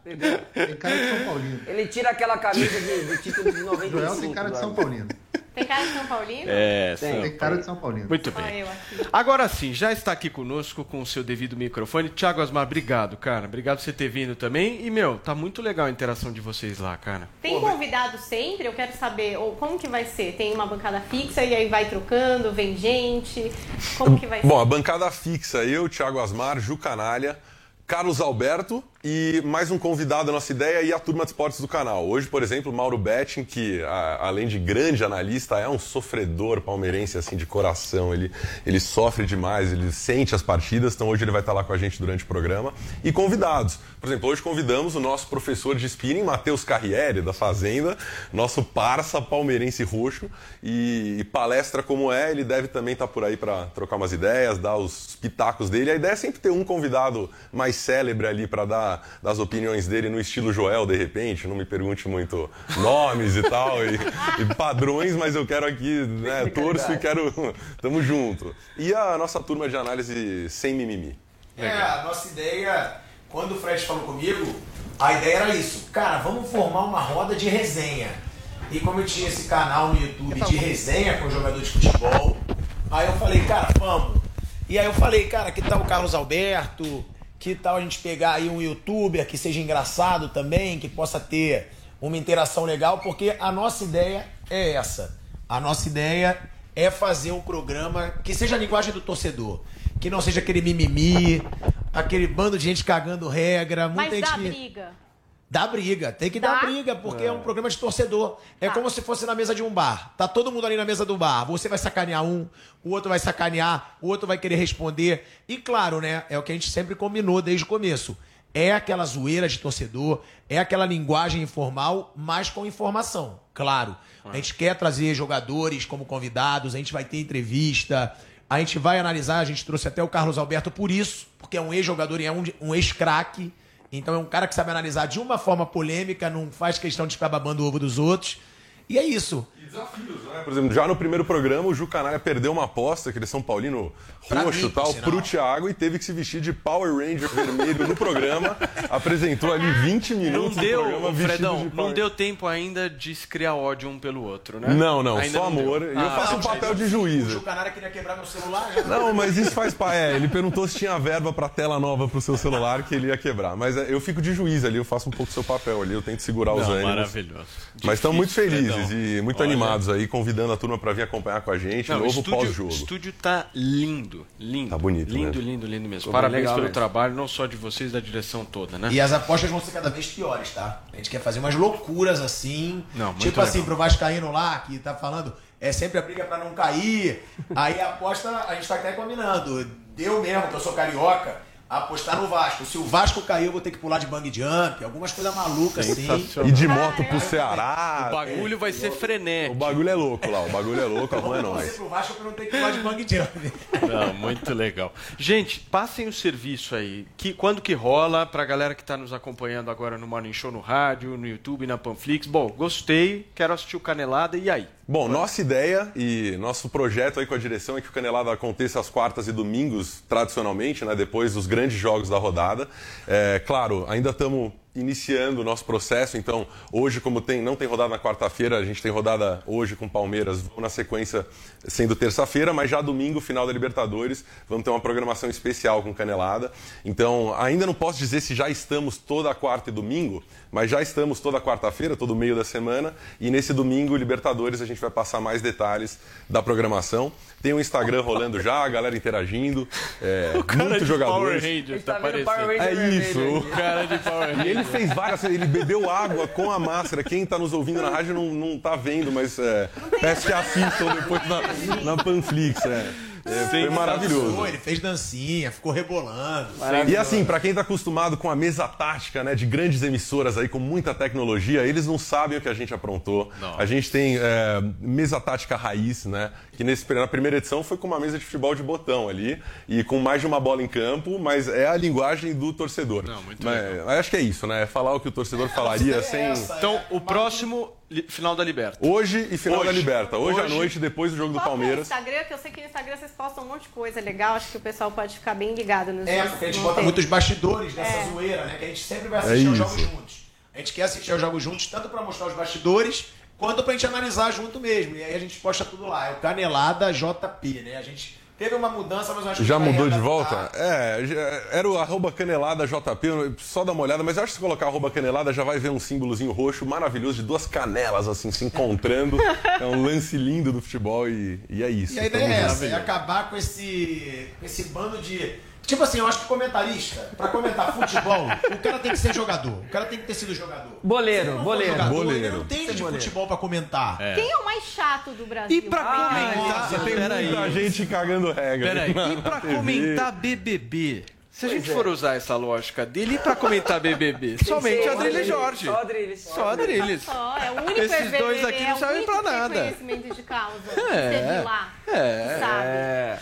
Tem cara de São Paulino. Ele tira aquela camisa de, de título de noventa e cinco. Joel tem cara de São Paulino. Tem cara de São Paulino? É, Tem, São tem cara de São Paulino. Muito Só bem. eu aqui. Agora sim, já está aqui conosco com o seu devido microfone. Thiago Asmar, obrigado, cara. Obrigado por você ter vindo também. E, meu, tá muito legal a interação de vocês lá, cara. Tem convidado sempre? Eu quero saber ou como que vai ser? Tem uma bancada fixa e aí vai trocando, vem gente? Como que vai ser? Bom, a bancada fixa, eu, Thiago Asmar, Ju Canalha, Carlos Alberto e mais um convidado da nossa ideia e a turma de esportes do canal. Hoje, por exemplo, Mauro Betting, que a, além de grande analista, é um sofredor palmeirense assim de coração. Ele, ele sofre demais, ele sente as partidas, então hoje ele vai estar lá com a gente durante o programa. E convidados. Por exemplo, hoje convidamos o nosso professor de spinning, Matheus Carriere, da Fazenda, nosso parça palmeirense roxo. E, e palestra como é, ele deve também estar por aí para trocar umas ideias, dar os pitacos dele. A ideia é sempre ter um convidado mais célebre ali para dar das opiniões dele no estilo Joel, de repente. Não me pergunte muito nomes e tal, e, e padrões, mas eu quero aqui, né, torço e quero... Tamo junto. E a nossa turma de análise sem mimimi. É, a nossa ideia, quando o Fred falou comigo, a ideia era isso. Cara, vamos formar uma roda de resenha. E como eu tinha esse canal no YouTube de resenha com jogadores de futebol, aí eu falei, cara, vamos. E aí eu falei, cara, que tal o Carlos Alberto? Que tal a gente pegar aí um youtuber que seja engraçado também, que possa ter uma interação legal, porque a nossa ideia é essa. A nossa ideia é fazer um programa que seja a linguagem do torcedor, que não seja aquele mimimi, aquele bando de gente cagando regra. Mas muita dá gente... briga. Dá briga, tem que Dá? dar briga, porque é. é um programa de torcedor. É Tá. como se fosse na mesa de um bar. Tá todo mundo ali na mesa do bar. Você vai sacanear um, o outro vai sacanear, o outro vai querer responder. E claro, né? É o que a gente sempre combinou desde o começo. É aquela zoeira de torcedor, é aquela linguagem informal, mas com informação. Claro. A gente quer trazer jogadores como convidados, a gente vai ter entrevista, a gente vai analisar, a gente trouxe até o Carlos Alberto por isso, porque é um ex-jogador e é um, um ex-craque. Então é um cara que sabe analisar de uma forma polêmica, não faz questão de ficar babando o ovo dos outros. E é isso. E desafios, né? Por exemplo, já no primeiro programa, o Ju Canalha perdeu uma aposta, aquele São Paulino roxo e tal, pro Thiago, e teve que se vestir de Power Ranger vermelho no programa. Apresentou ali vinte minutos Não deu, do programa vestido Fredão, de Power... não deu tempo ainda de se criar ódio um pelo outro, né? Não, não, Ainda só não amor. deu. E eu Ah, faço um papel de juiz. O Ju Canara queria quebrar meu celular. Já... Não, mas isso faz parte. É, ele perguntou se tinha verba pra tela nova pro seu celular que ele ia quebrar. Mas é, eu fico de juiz ali, eu faço um pouco do seu papel ali, eu tento segurar os Não, ânimos. maravilhoso. Mas estão muito Difícil, felizes Fredão. e muito Olha, animados aí, convidando a turma pra vir acompanhar com a gente. Não, novo estúdio, pós-jogo. O estúdio tá lindo, lindo. Tá bonito, Lindo, né? lindo, lindo mesmo. Ficou Parabéns bem legal pelo mesmo. trabalho, não só de vocês, da direção toda, né? E as apostas vão ser cada vez piores, tá? A gente quer fazer umas loucuras assim. Não, muito tipo legal. assim, pro Vascaíno lá, que tá falando, é sempre a briga pra não cair. Aí a aposta, a gente tá até combinando. Deu mesmo, que eu sou carioca, apostar no Vasco. Se o Vasco cair, eu vou ter que pular de bang jump, algumas coisas malucas assim. E de moto pro Ceará. O bagulho vai ser frenético. O bagulho é louco lá, o bagulho é louco, a rua é Vou nóis. torcer pro Vasco pra não ter que pular de bang jump. Não, muito legal. Gente, passem o serviço aí. Que, quando que rola, pra galera que tá nos acompanhando agora no Morning Show, no rádio, no YouTube, na Panflix. Bom, gostei, quero assistir o Canelada, e aí? Bom, nossa ideia e nosso projeto aí com a direção é que o Canelada aconteça às quartas e domingos, tradicionalmente, né, depois dos grandes jogos da rodada. É, claro, ainda estamos iniciando o nosso processo, então hoje, como tem, não tem rodada na quarta-feira, a gente tem rodada hoje com Palmeiras, na sequência sendo terça-feira, mas já domingo, final da Libertadores, vamos ter uma programação especial com Canelada. Então, ainda não posso dizer se já estamos toda quarta e domingo, mas já estamos toda quarta-feira, todo meio da semana, e nesse domingo, Libertadores, a gente vai passar mais detalhes da programação. Tem o Instagram rolando já, a galera interagindo, é, muitos jogadores. Power Ranger, tá Power parecendo. Ranger É isso. vermelho O ali. Cara de Power E Ranger. ele fez várias, ele bebeu água com a máscara. Quem está nos ouvindo na rádio não, não tá vendo, mas é, peço que assistam depois na, na Panflix. É. É, foi maravilhoso. Ele fez dancinha, ficou rebolando. E assim, pra quem tá acostumado com a mesa tática, né, de grandes emissoras aí com muita tecnologia, eles não sabem o que a gente aprontou. Não. A gente tem é, mesa tática raiz, né, que nesse, na primeira edição foi com uma mesa de futebol de botão ali e com mais de uma bola em campo, mas é a linguagem do torcedor. Não, muito mas, legal. acho que é isso, né, é falar o que o torcedor falaria sem... Então, o próximo li- final da Liberta. Hoje e final Hoje. da Liberta. Hoje, Hoje. à noite, depois do jogo do Qual que é o Palmeiras. Instagram? Que eu sei que no Instagram vocês postam um monte de coisa legal. Acho que o pessoal pode ficar bem ligado nos É, dias porque a gente que bota vão ter. muitos bastidores nessa É. zoeira, né? Que a gente sempre vai É assistir aos isso. jogos juntos. A gente quer assistir aos jogos juntos, tanto pra mostrar os bastidores, quanto pra gente analisar junto mesmo. E aí a gente posta tudo lá. É o Canelada J P, né? A gente teve uma mudança, mas eu acho que Já vai mudou de readaptar. volta? É, já- era o arroba canelada J P, só dá uma olhada, mas eu acho que se colocar arroba canelada já vai ver um símbolozinho roxo maravilhoso de duas canelas assim se encontrando. É um lance lindo do futebol e, e é isso. E a ideia Tamo é junto. essa, é acabar com esse, com esse bando de... Tipo assim, eu acho que comentarista, pra comentar futebol, o cara tem que ser jogador. O cara tem que ter sido jogador. Boleiro, Se ele não for boleiro. jogador, Boleiro. Ele não tem Ser de boleiro. futebol pra comentar. Quem é o mais chato do Brasil? E pra Ah, comentar, Tem peraí, muita gente cagando regra. peraí, na- e na pra T V. comentar B B B? Se a gente for usar essa lógica dele, e pra comentar B B B? Somente Adrilles Jorge. Só Adrilles. Só Adrilles. Só, é o único Esses B B B, dois aqui é não o servem único pra que tem nada. conhecimento de causa. É. Esteve lá. É. Sabe. É.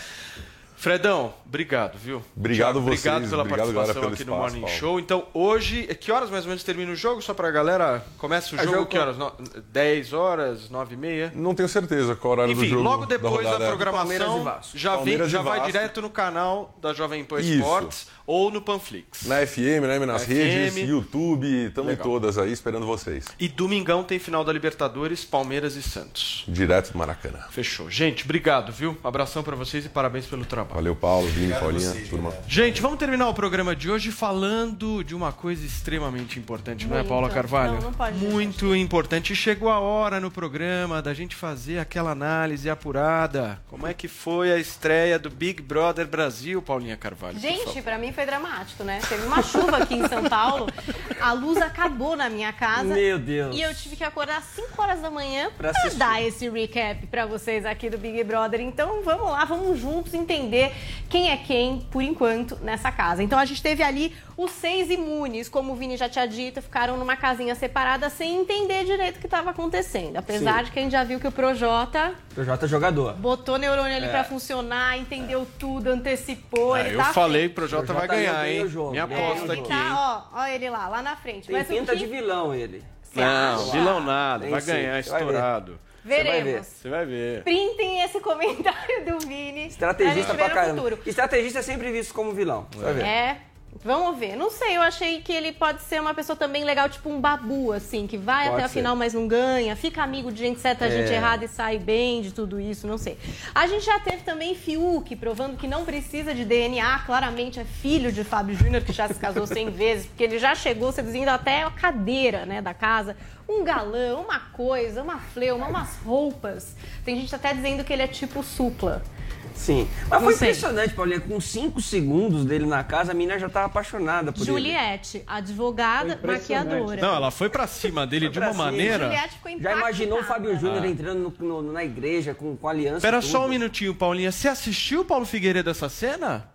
Fredão, obrigado, viu? Obrigado Thiago, vocês, Obrigado pela obrigado, participação galera, pelo aqui no espaço, Morning Paulo. Show. Então, hoje, que horas mais ou menos termina o jogo? Só pra galera, começa o É jogo, jogo que horas? No- dez horas, nove e meia? Não tenho certeza qual o horário do Enfim, jogo. logo depois da, rodada. programação, Palmeiras e Vasco. já, vem, Palmeiras já e vai Vasco. direto no canal da Jovem Pan Isso. Esportes ou no Panflix. Na F M, né? Nas F redes, M. YouTube, estamos em Legal. todas aí esperando vocês. E domingão tem final da Libertadores, Palmeiras e Santos. Direto do Maracanã. Fechou. Gente, obrigado, viu? Abração pra vocês e parabéns pelo trabalho. Valeu, Paulo, Vini, Obrigado a Paulinha, vocês, turma. Gente, vamos terminar o programa de hoje falando de uma coisa extremamente importante, não é, Muito. Paula Carvalho? Não, não pode deixar. Muito importante. E chegou a hora no programa da gente fazer aquela análise apurada. Como é que foi a estreia do Big Brother Brasil, Paulinha Carvalho? por Gente, favor? pra mim foi dramático, né? Teve uma chuva aqui em São Paulo, a luz acabou na minha casa. Meu Deus. E eu tive que acordar às cinco horas da manhã Pra pra, assistir. dar esse recap pra vocês aqui do Big Brother. Então vamos lá, vamos juntos entender quem é quem, por enquanto, nessa casa. Então a gente teve ali os seis imunes, como o Vini já tinha dito, ficaram numa casinha separada sem entender direito o que estava acontecendo. Apesar Sim. de que a gente já viu que o Projota Projota jogador. botou neurônio ali É. pra funcionar, entendeu tudo, antecipou. Ah, ele eu tá falei, o feito. Projota vai Projota ganhar, ganha hein? o jogo. Minha É, aposta Ele aqui, tá, hein? ó, ó ele lá, lá na frente. Tem Mas o pinta que de vilão ele. Não, acha? vilão nada. Tem Vai sim, ganhar você vai ver. estourado. vai ver. veremos. Você vai ver. Printem esse comentário do Vini. Estrategista pra pra gente ver no caramba. futuro. Estrategista é sempre visto como vilão. Você vai ver. É. Vamos ver. Não sei, eu achei que ele pode ser uma pessoa também legal, tipo um babu, assim, que vai Pode até a ser. final, mas não ganha, fica amigo de gente certa, gente É. errada e sai bem de tudo isso, não sei. A gente já teve também Fiuk, provando que não precisa de D N A, claramente é filho de Fábio Júnior, que já se casou cem vezes, porque ele já chegou seduzindo até a cadeira, né, da casa. Um galã, uma coisa, uma fleuma, umas roupas. Tem gente até dizendo que ele é tipo Supla. Sim. Mas Não foi sei. impressionante, Paulinha. Com cinco segundos dele na casa, a menina já estava apaixonada por ele. Juliette, advogada, maquiadora. Não, ela foi pra cima dele de Pra uma cima. maneira. Juliette ficou Já impactada. imaginou o Fábio Júnior Ah. entrando no- no- na igreja com, com aliança? Espera e só um tudo? minutinho, Paulinha. Você assistiu o Paulo Figueiredo essa cena?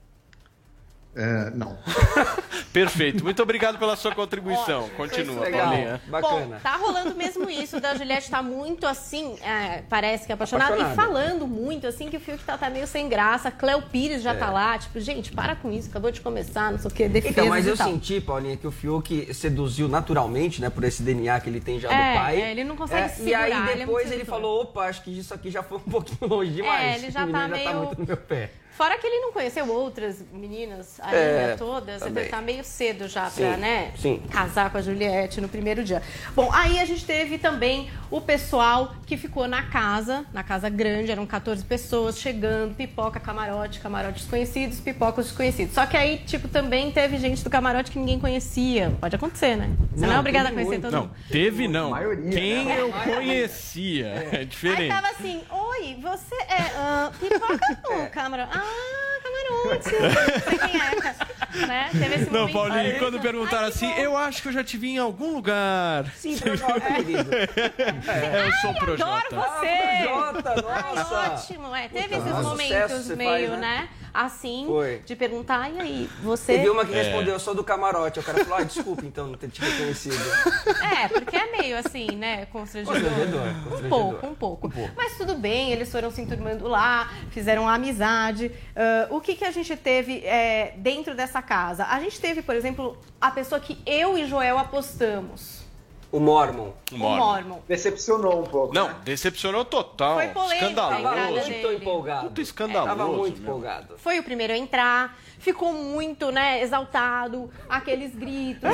É, não. Perfeito. Muito obrigado pela sua contribuição. Continua, Legal. Paulinha. Bacana. Bom, tá rolando mesmo isso da Juliette tá muito assim, é, parece que é apaixonada, Apaixonada. e falando muito assim que o Fiuk tá, tá meio sem graça. Cléo Pires já É. tá lá, tipo, gente, para com isso, acabou de começar, não sei o que, defesa Então, mas e eu tal. senti, Paulinha, que o Fiuk seduziu naturalmente, né? Por esse D N A que ele tem já É, do pai. é, ele não consegue se E aí segurar, ele é depois muito ele, sedutor. falou, opa, acho que isso aqui já foi um pouquinho longe demais. É, ele já O menino tá já tá meio- muito no meu pé. Fora que ele não conheceu outras meninas ainda É, todas, você também. deve estar meio cedo já Sim, pra, né, sim. casar com a Juliette no primeiro dia. Bom, aí a gente teve também o pessoal que ficou na casa, na casa grande, eram quatorze pessoas chegando, pipoca, camarote, camarote desconhecidos, pipocas desconhecidos. Só que aí, tipo, também teve gente do camarote que ninguém conhecia. Pode acontecer, né? Você não, Não, é obrigada a teve conhecer muito. todo Não, mundo. teve não. maioria, Quem né? eu conhecia. É Aí diferente. tava assim, oi, você é ah, pipoca ou camarote? Ah, camarote. Não sei quem é. Né? Teve esse Não, momento. Paulinho, Aí, quando perguntaram ai, que assim, bom. eu acho que eu já te vi em algum lugar. Sim, Projota, querido. É, eu sou o Projota. Adoro você! Ah, Projota, Ai, nossa. ótimo, é. Teve esses Nossa, momentos sucesso você meio, faz, né? né? Assim, Foi. de perguntar, e aí, você... Teve uma que É. respondeu, eu sou do camarote. O cara falou, ah, desculpa então não ter te reconhecido. É, porque é meio assim, né? Constrangedor. Constrangedor, Um constrangedor. pouco, um pouco, Um pouco. Mas tudo bem, eles foram se enturmando lá, fizeram amizade. Ah, o que, que a gente teve é, dentro dessa casa? A gente teve, por exemplo, a pessoa que eu e Joel apostamos. O Mormon. O Mormon. Mormon. Decepcionou um pouco. Não, né? decepcionou total. Foi polêmico. Escandaloso. Tava muito empolgado. Muito escandaloso. É, tava muito meu. empolgado. Foi o primeiro a entrar, ficou muito, né, exaltado, aqueles gritos.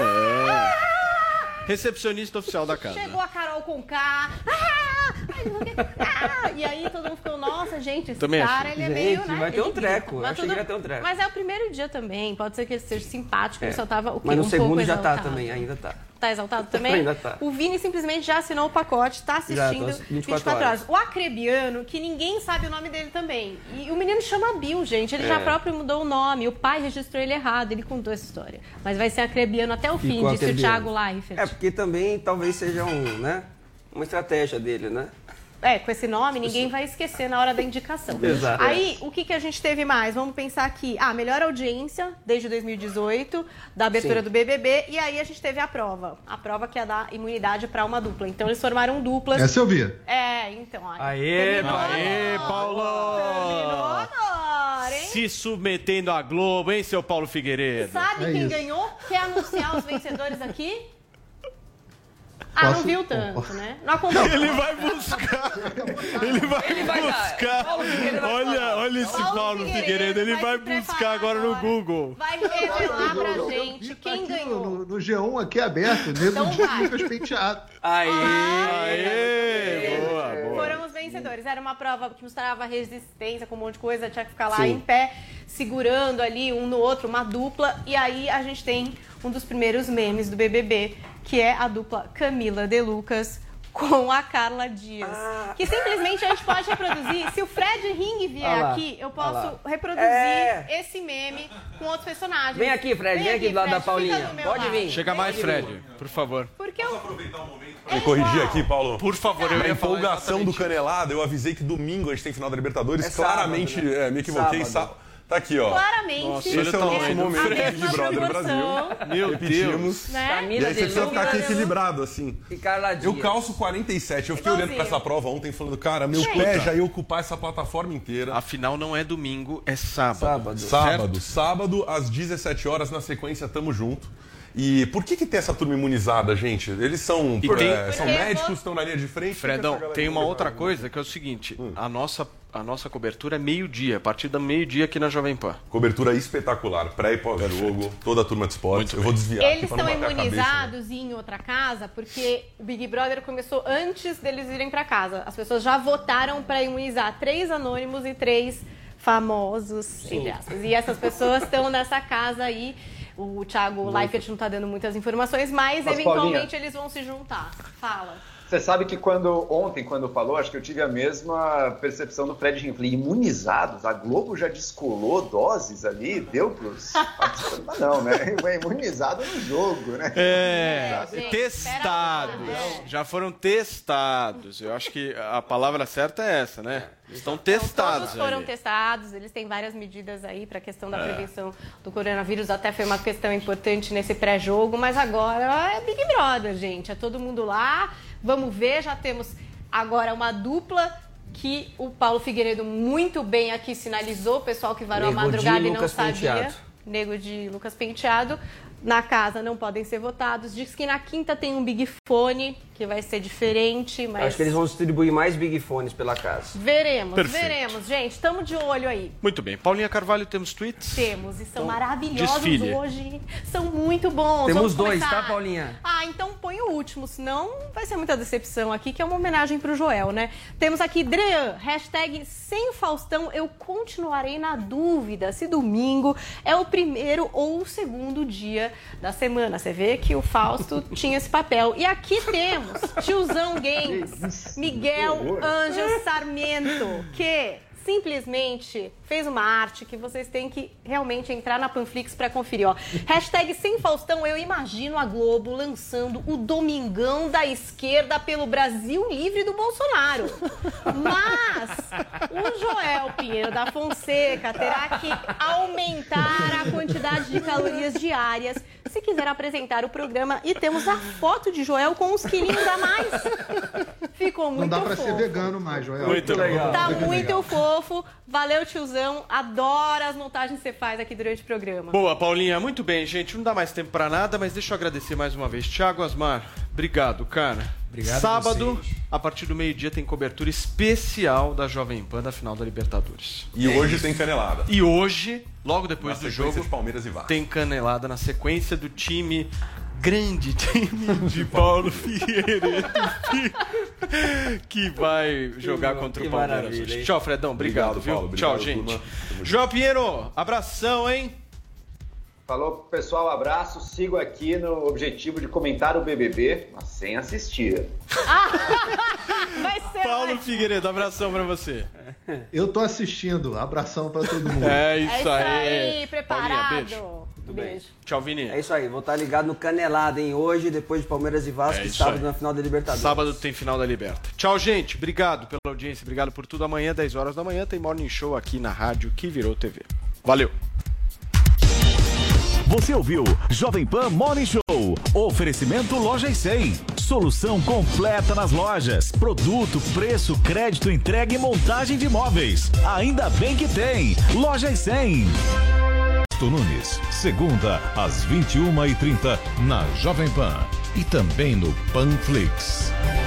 É. Recepcionista oficial da casa. Chegou a Carol Conká. Ah! Ah! E aí todo mundo ficou, nossa, gente, esse Também cara, acho. ele é Gente, meio, né? vai ter um ele treco. grita. Eu achei que ia ter um treco. Mas é o primeiro dia também, pode ser que ele seja simpático, ele É. só tava o quê? Mas no um segundo pouco já tá exaltado. também, ainda tá. Tá exaltado também? Ainda tá. O Vini simplesmente já assinou o pacote, tá assistindo Já, tô vinte e quatro horas. O acrebiano, que ninguém sabe o nome dele também. E o menino chama Bill, gente. Ele É. já próprio mudou o nome. O pai registrou ele errado. Ele contou essa história. Mas vai ser acrebiano até o fim, Ficou disse o acrebiano. Thiago Leifert. É, porque também talvez seja um, né? Uma estratégia dele, né? É, com esse nome, ninguém vai esquecer na hora da indicação. Exato. Aí, o que, que a gente teve mais? Vamos pensar aqui. Ah, melhor audiência desde dois mil e dezoito, da abertura Sim. do B B B. E aí a gente teve a prova. A prova que ia dar imunidade para uma dupla. Então, eles formaram duplas. Essa eu vi. É, então, olha. Aê, terminou aê, agora. Paulo! Terminou agora, hein? Se submetendo à Globo, hein, seu Paulo Figueiredo? Sabe É quem isso. ganhou? Quer anunciar os vencedores aqui? Ah, não Posso? viu tanto, né? Não acompanhou. Ele vai buscar. Ele vai Ele vai dar. buscar. Paulo Figueiredo vai Olha, falar. olha esse Paulo Paulo Figueiredo Figueiredo. Ele vai vai se preparar buscar agora no agora. Google. Vai revelar pra Eu gente vi, tá quem aqui ganhou. No, no G um aqui aberto, nego Então de vai. Lucas Penteado. Aí. Aê, boa, boa. Foram os vencedores. Era uma prova que mostrava resistência com um monte de coisa, tinha que ficar lá Sim. em pé, segurando ali um no outro, uma dupla. E aí a gente tem um dos primeiros memes do B B B, que é a dupla Camila De Lucas com a Carla Dias. Ah. Que simplesmente a gente pode reproduzir. Se o Fred Ring vier Olha lá, aqui, eu olha posso lá. reproduzir É. esse meme com outros personagens. Vem aqui, Fred, vem aqui do lado da Fred, Paulinha. fica do meu Pode lado. vir. Chega mais, Fred, por favor. Porque eu... Me corrigir aqui, Paulo. Por favor, eu Na ia falar empolgação do exatamente Canelada, eu avisei que domingo a gente tem final da Libertadores. É Claramente, sábado, né? é, me equequei. Sábado. Sa- Tá aqui, ó. Claramente. Nossa, Esse é o olha o nosso tamanho do momento Fred. de Big Brother Brasil. Meu Repetimos. Deus. Né? E Camila aí você De precisa ficar aqui Lucas equilibrado, assim. e Carla Dias. Eu calço quarenta e sete. Eu fiquei olhando pra Igualzinho. essa prova ontem falando, cara, meu Gente. pé já ia ocupar essa plataforma inteira. Afinal, não é domingo, é sábado. Sábado. Sábado, sábado, às dezessete horas, na sequência, tamo junto. E por que que tem essa turma imunizada, gente? Eles são, E é, tem- são Porque- médicos, estão na linha de frente. Fredão, Por que essa galera tem uma imunizada? outra coisa que é o seguinte: a, nossa, a nossa cobertura é meio-dia, a partir da meio-dia aqui na Jovem Pan. Cobertura espetacular, pré e pós-jogo, toda a turma de esportes. Muito Eu vou bem. desviar aqui Eles pra não estão bater a cabeça, né? imunizados e em outra casa porque o Big Brother começou antes deles irem pra casa. As pessoas já votaram pra imunizar três anônimos e três famosos, entre aspas. E essas pessoas estão nessa casa aí. O Thiago Leifert não tá dando muitas informações, mas, Mas, eventualmente Paulinha, eles vão se juntar. Fala. Você sabe que quando ontem, quando falou, acho que eu tive a mesma percepção do Fred Ring. Falei, imunizados? A Globo já descolou doses ali, deu pros participantes? Mas não, né? É imunizado no jogo, né? É, É, gente, testados. pera lá. Já foram testados. Eu acho que a palavra certa é essa, né? Estão testados. Todos foram ali. testados, eles têm várias medidas aí para a questão da prevenção do coronavírus, até foi uma questão importante nesse pré-jogo, mas agora é Big Brother, gente, é todo mundo lá, vamos ver, já temos agora uma dupla que o Paulo Figueiredo muito bem aqui sinalizou, o pessoal que varou a Nego de madrugada e não Lucas sabia, Penteado. Nego de Lucas Penteado, na casa não podem ser votados, diz que na quinta tem um Big Fone, que vai ser diferente, mas... Acho que eles vão distribuir mais Big Fones pela casa. Veremos, Perfeito. veremos, gente, estamos de olho aí. Muito bem. Paulinha Carvalho, temos tweets? Temos, e são Então, maravilhosos desfile. hoje. São muito bons. Temos Vamos dois, começar. tá, Paulinha? Ah, então põe o último, senão vai ser muita decepção aqui, que é uma homenagem pro Joel, né? Temos aqui, Drean, hashtag sem Faustão, eu continuarei na dúvida se domingo é o primeiro ou o segundo dia da semana. Você vê que o Fausto tinha esse papel. E aqui temos tiozão Games, Miguel Ângelo Sarmento, que simplesmente fez uma arte que vocês têm que realmente entrar na Panflix para conferir, ó. Hashtag sem Faustão, eu imagino a Globo lançando o Domingão da Esquerda pelo Brasil Livre do Bolsonaro. Mas o Joel Pinheiro da Fonseca terá que aumentar a quantidade de calorias diárias se quiser apresentar o programa. E temos a foto de Joel com uns quilinhos a mais. Ficou muito Não dá pra fofo. ser vegano mais, Joel. Muito legal. Tá Muito muito legal. fofo. Valeu, tiozão. Adoro as montagens que você faz aqui durante o programa. Boa, Paulinha. Muito bem, gente. Não dá mais tempo pra nada, mas deixa eu agradecer mais uma vez. Thiago Asmar, obrigado, cara. Obrigado Sábado, a vocês. a partir do meio-dia, tem cobertura especial da Jovem Pan da final da Libertadores. E é hoje isso. Tem canelada. E hoje, logo depois na do sequência jogo, de Palmeiras e Vasco. Tem canelada na sequência do time, grande time de Paulo Figueiredo, que vai jogar que contra o Palmeiras hoje. Tchau, Fredão. Obrigado, obrigado viu? Paulo, Tchau, obrigado, gente. João Pinheiro, abração, hein? Falou, pessoal, abraço. Sigo aqui no objetivo de comentar o B B B, mas sem assistir. Vai ser, Paulo vai. Figueiredo, abração pra você. Eu tô assistindo. Abração pra todo mundo. É isso, É isso aí. aí, preparado. Paulinha, beijo. Tudo bem. Beijo. Tchau, Vini. É isso aí, vou estar ligado no Canelada, hein? Hoje, depois de Palmeiras e Vasco, É e isso sábado aí. na final da Libertadores. Sábado tem final da Liberta. Tchau, gente. Obrigado pela audiência, obrigado por tudo. Amanhã, dez horas da manhã, tem Morning Show aqui na rádio que virou T V. Valeu. Você ouviu Jovem Pan Morning Show. Oferecimento Lojas cem. Solução completa nas lojas. Produto, preço, crédito, entrega e montagem de móveis. Ainda bem que tem. Lojas cem. Nunes, segunda às vinte e uma e trinta na Jovem Pan e também no Panflix.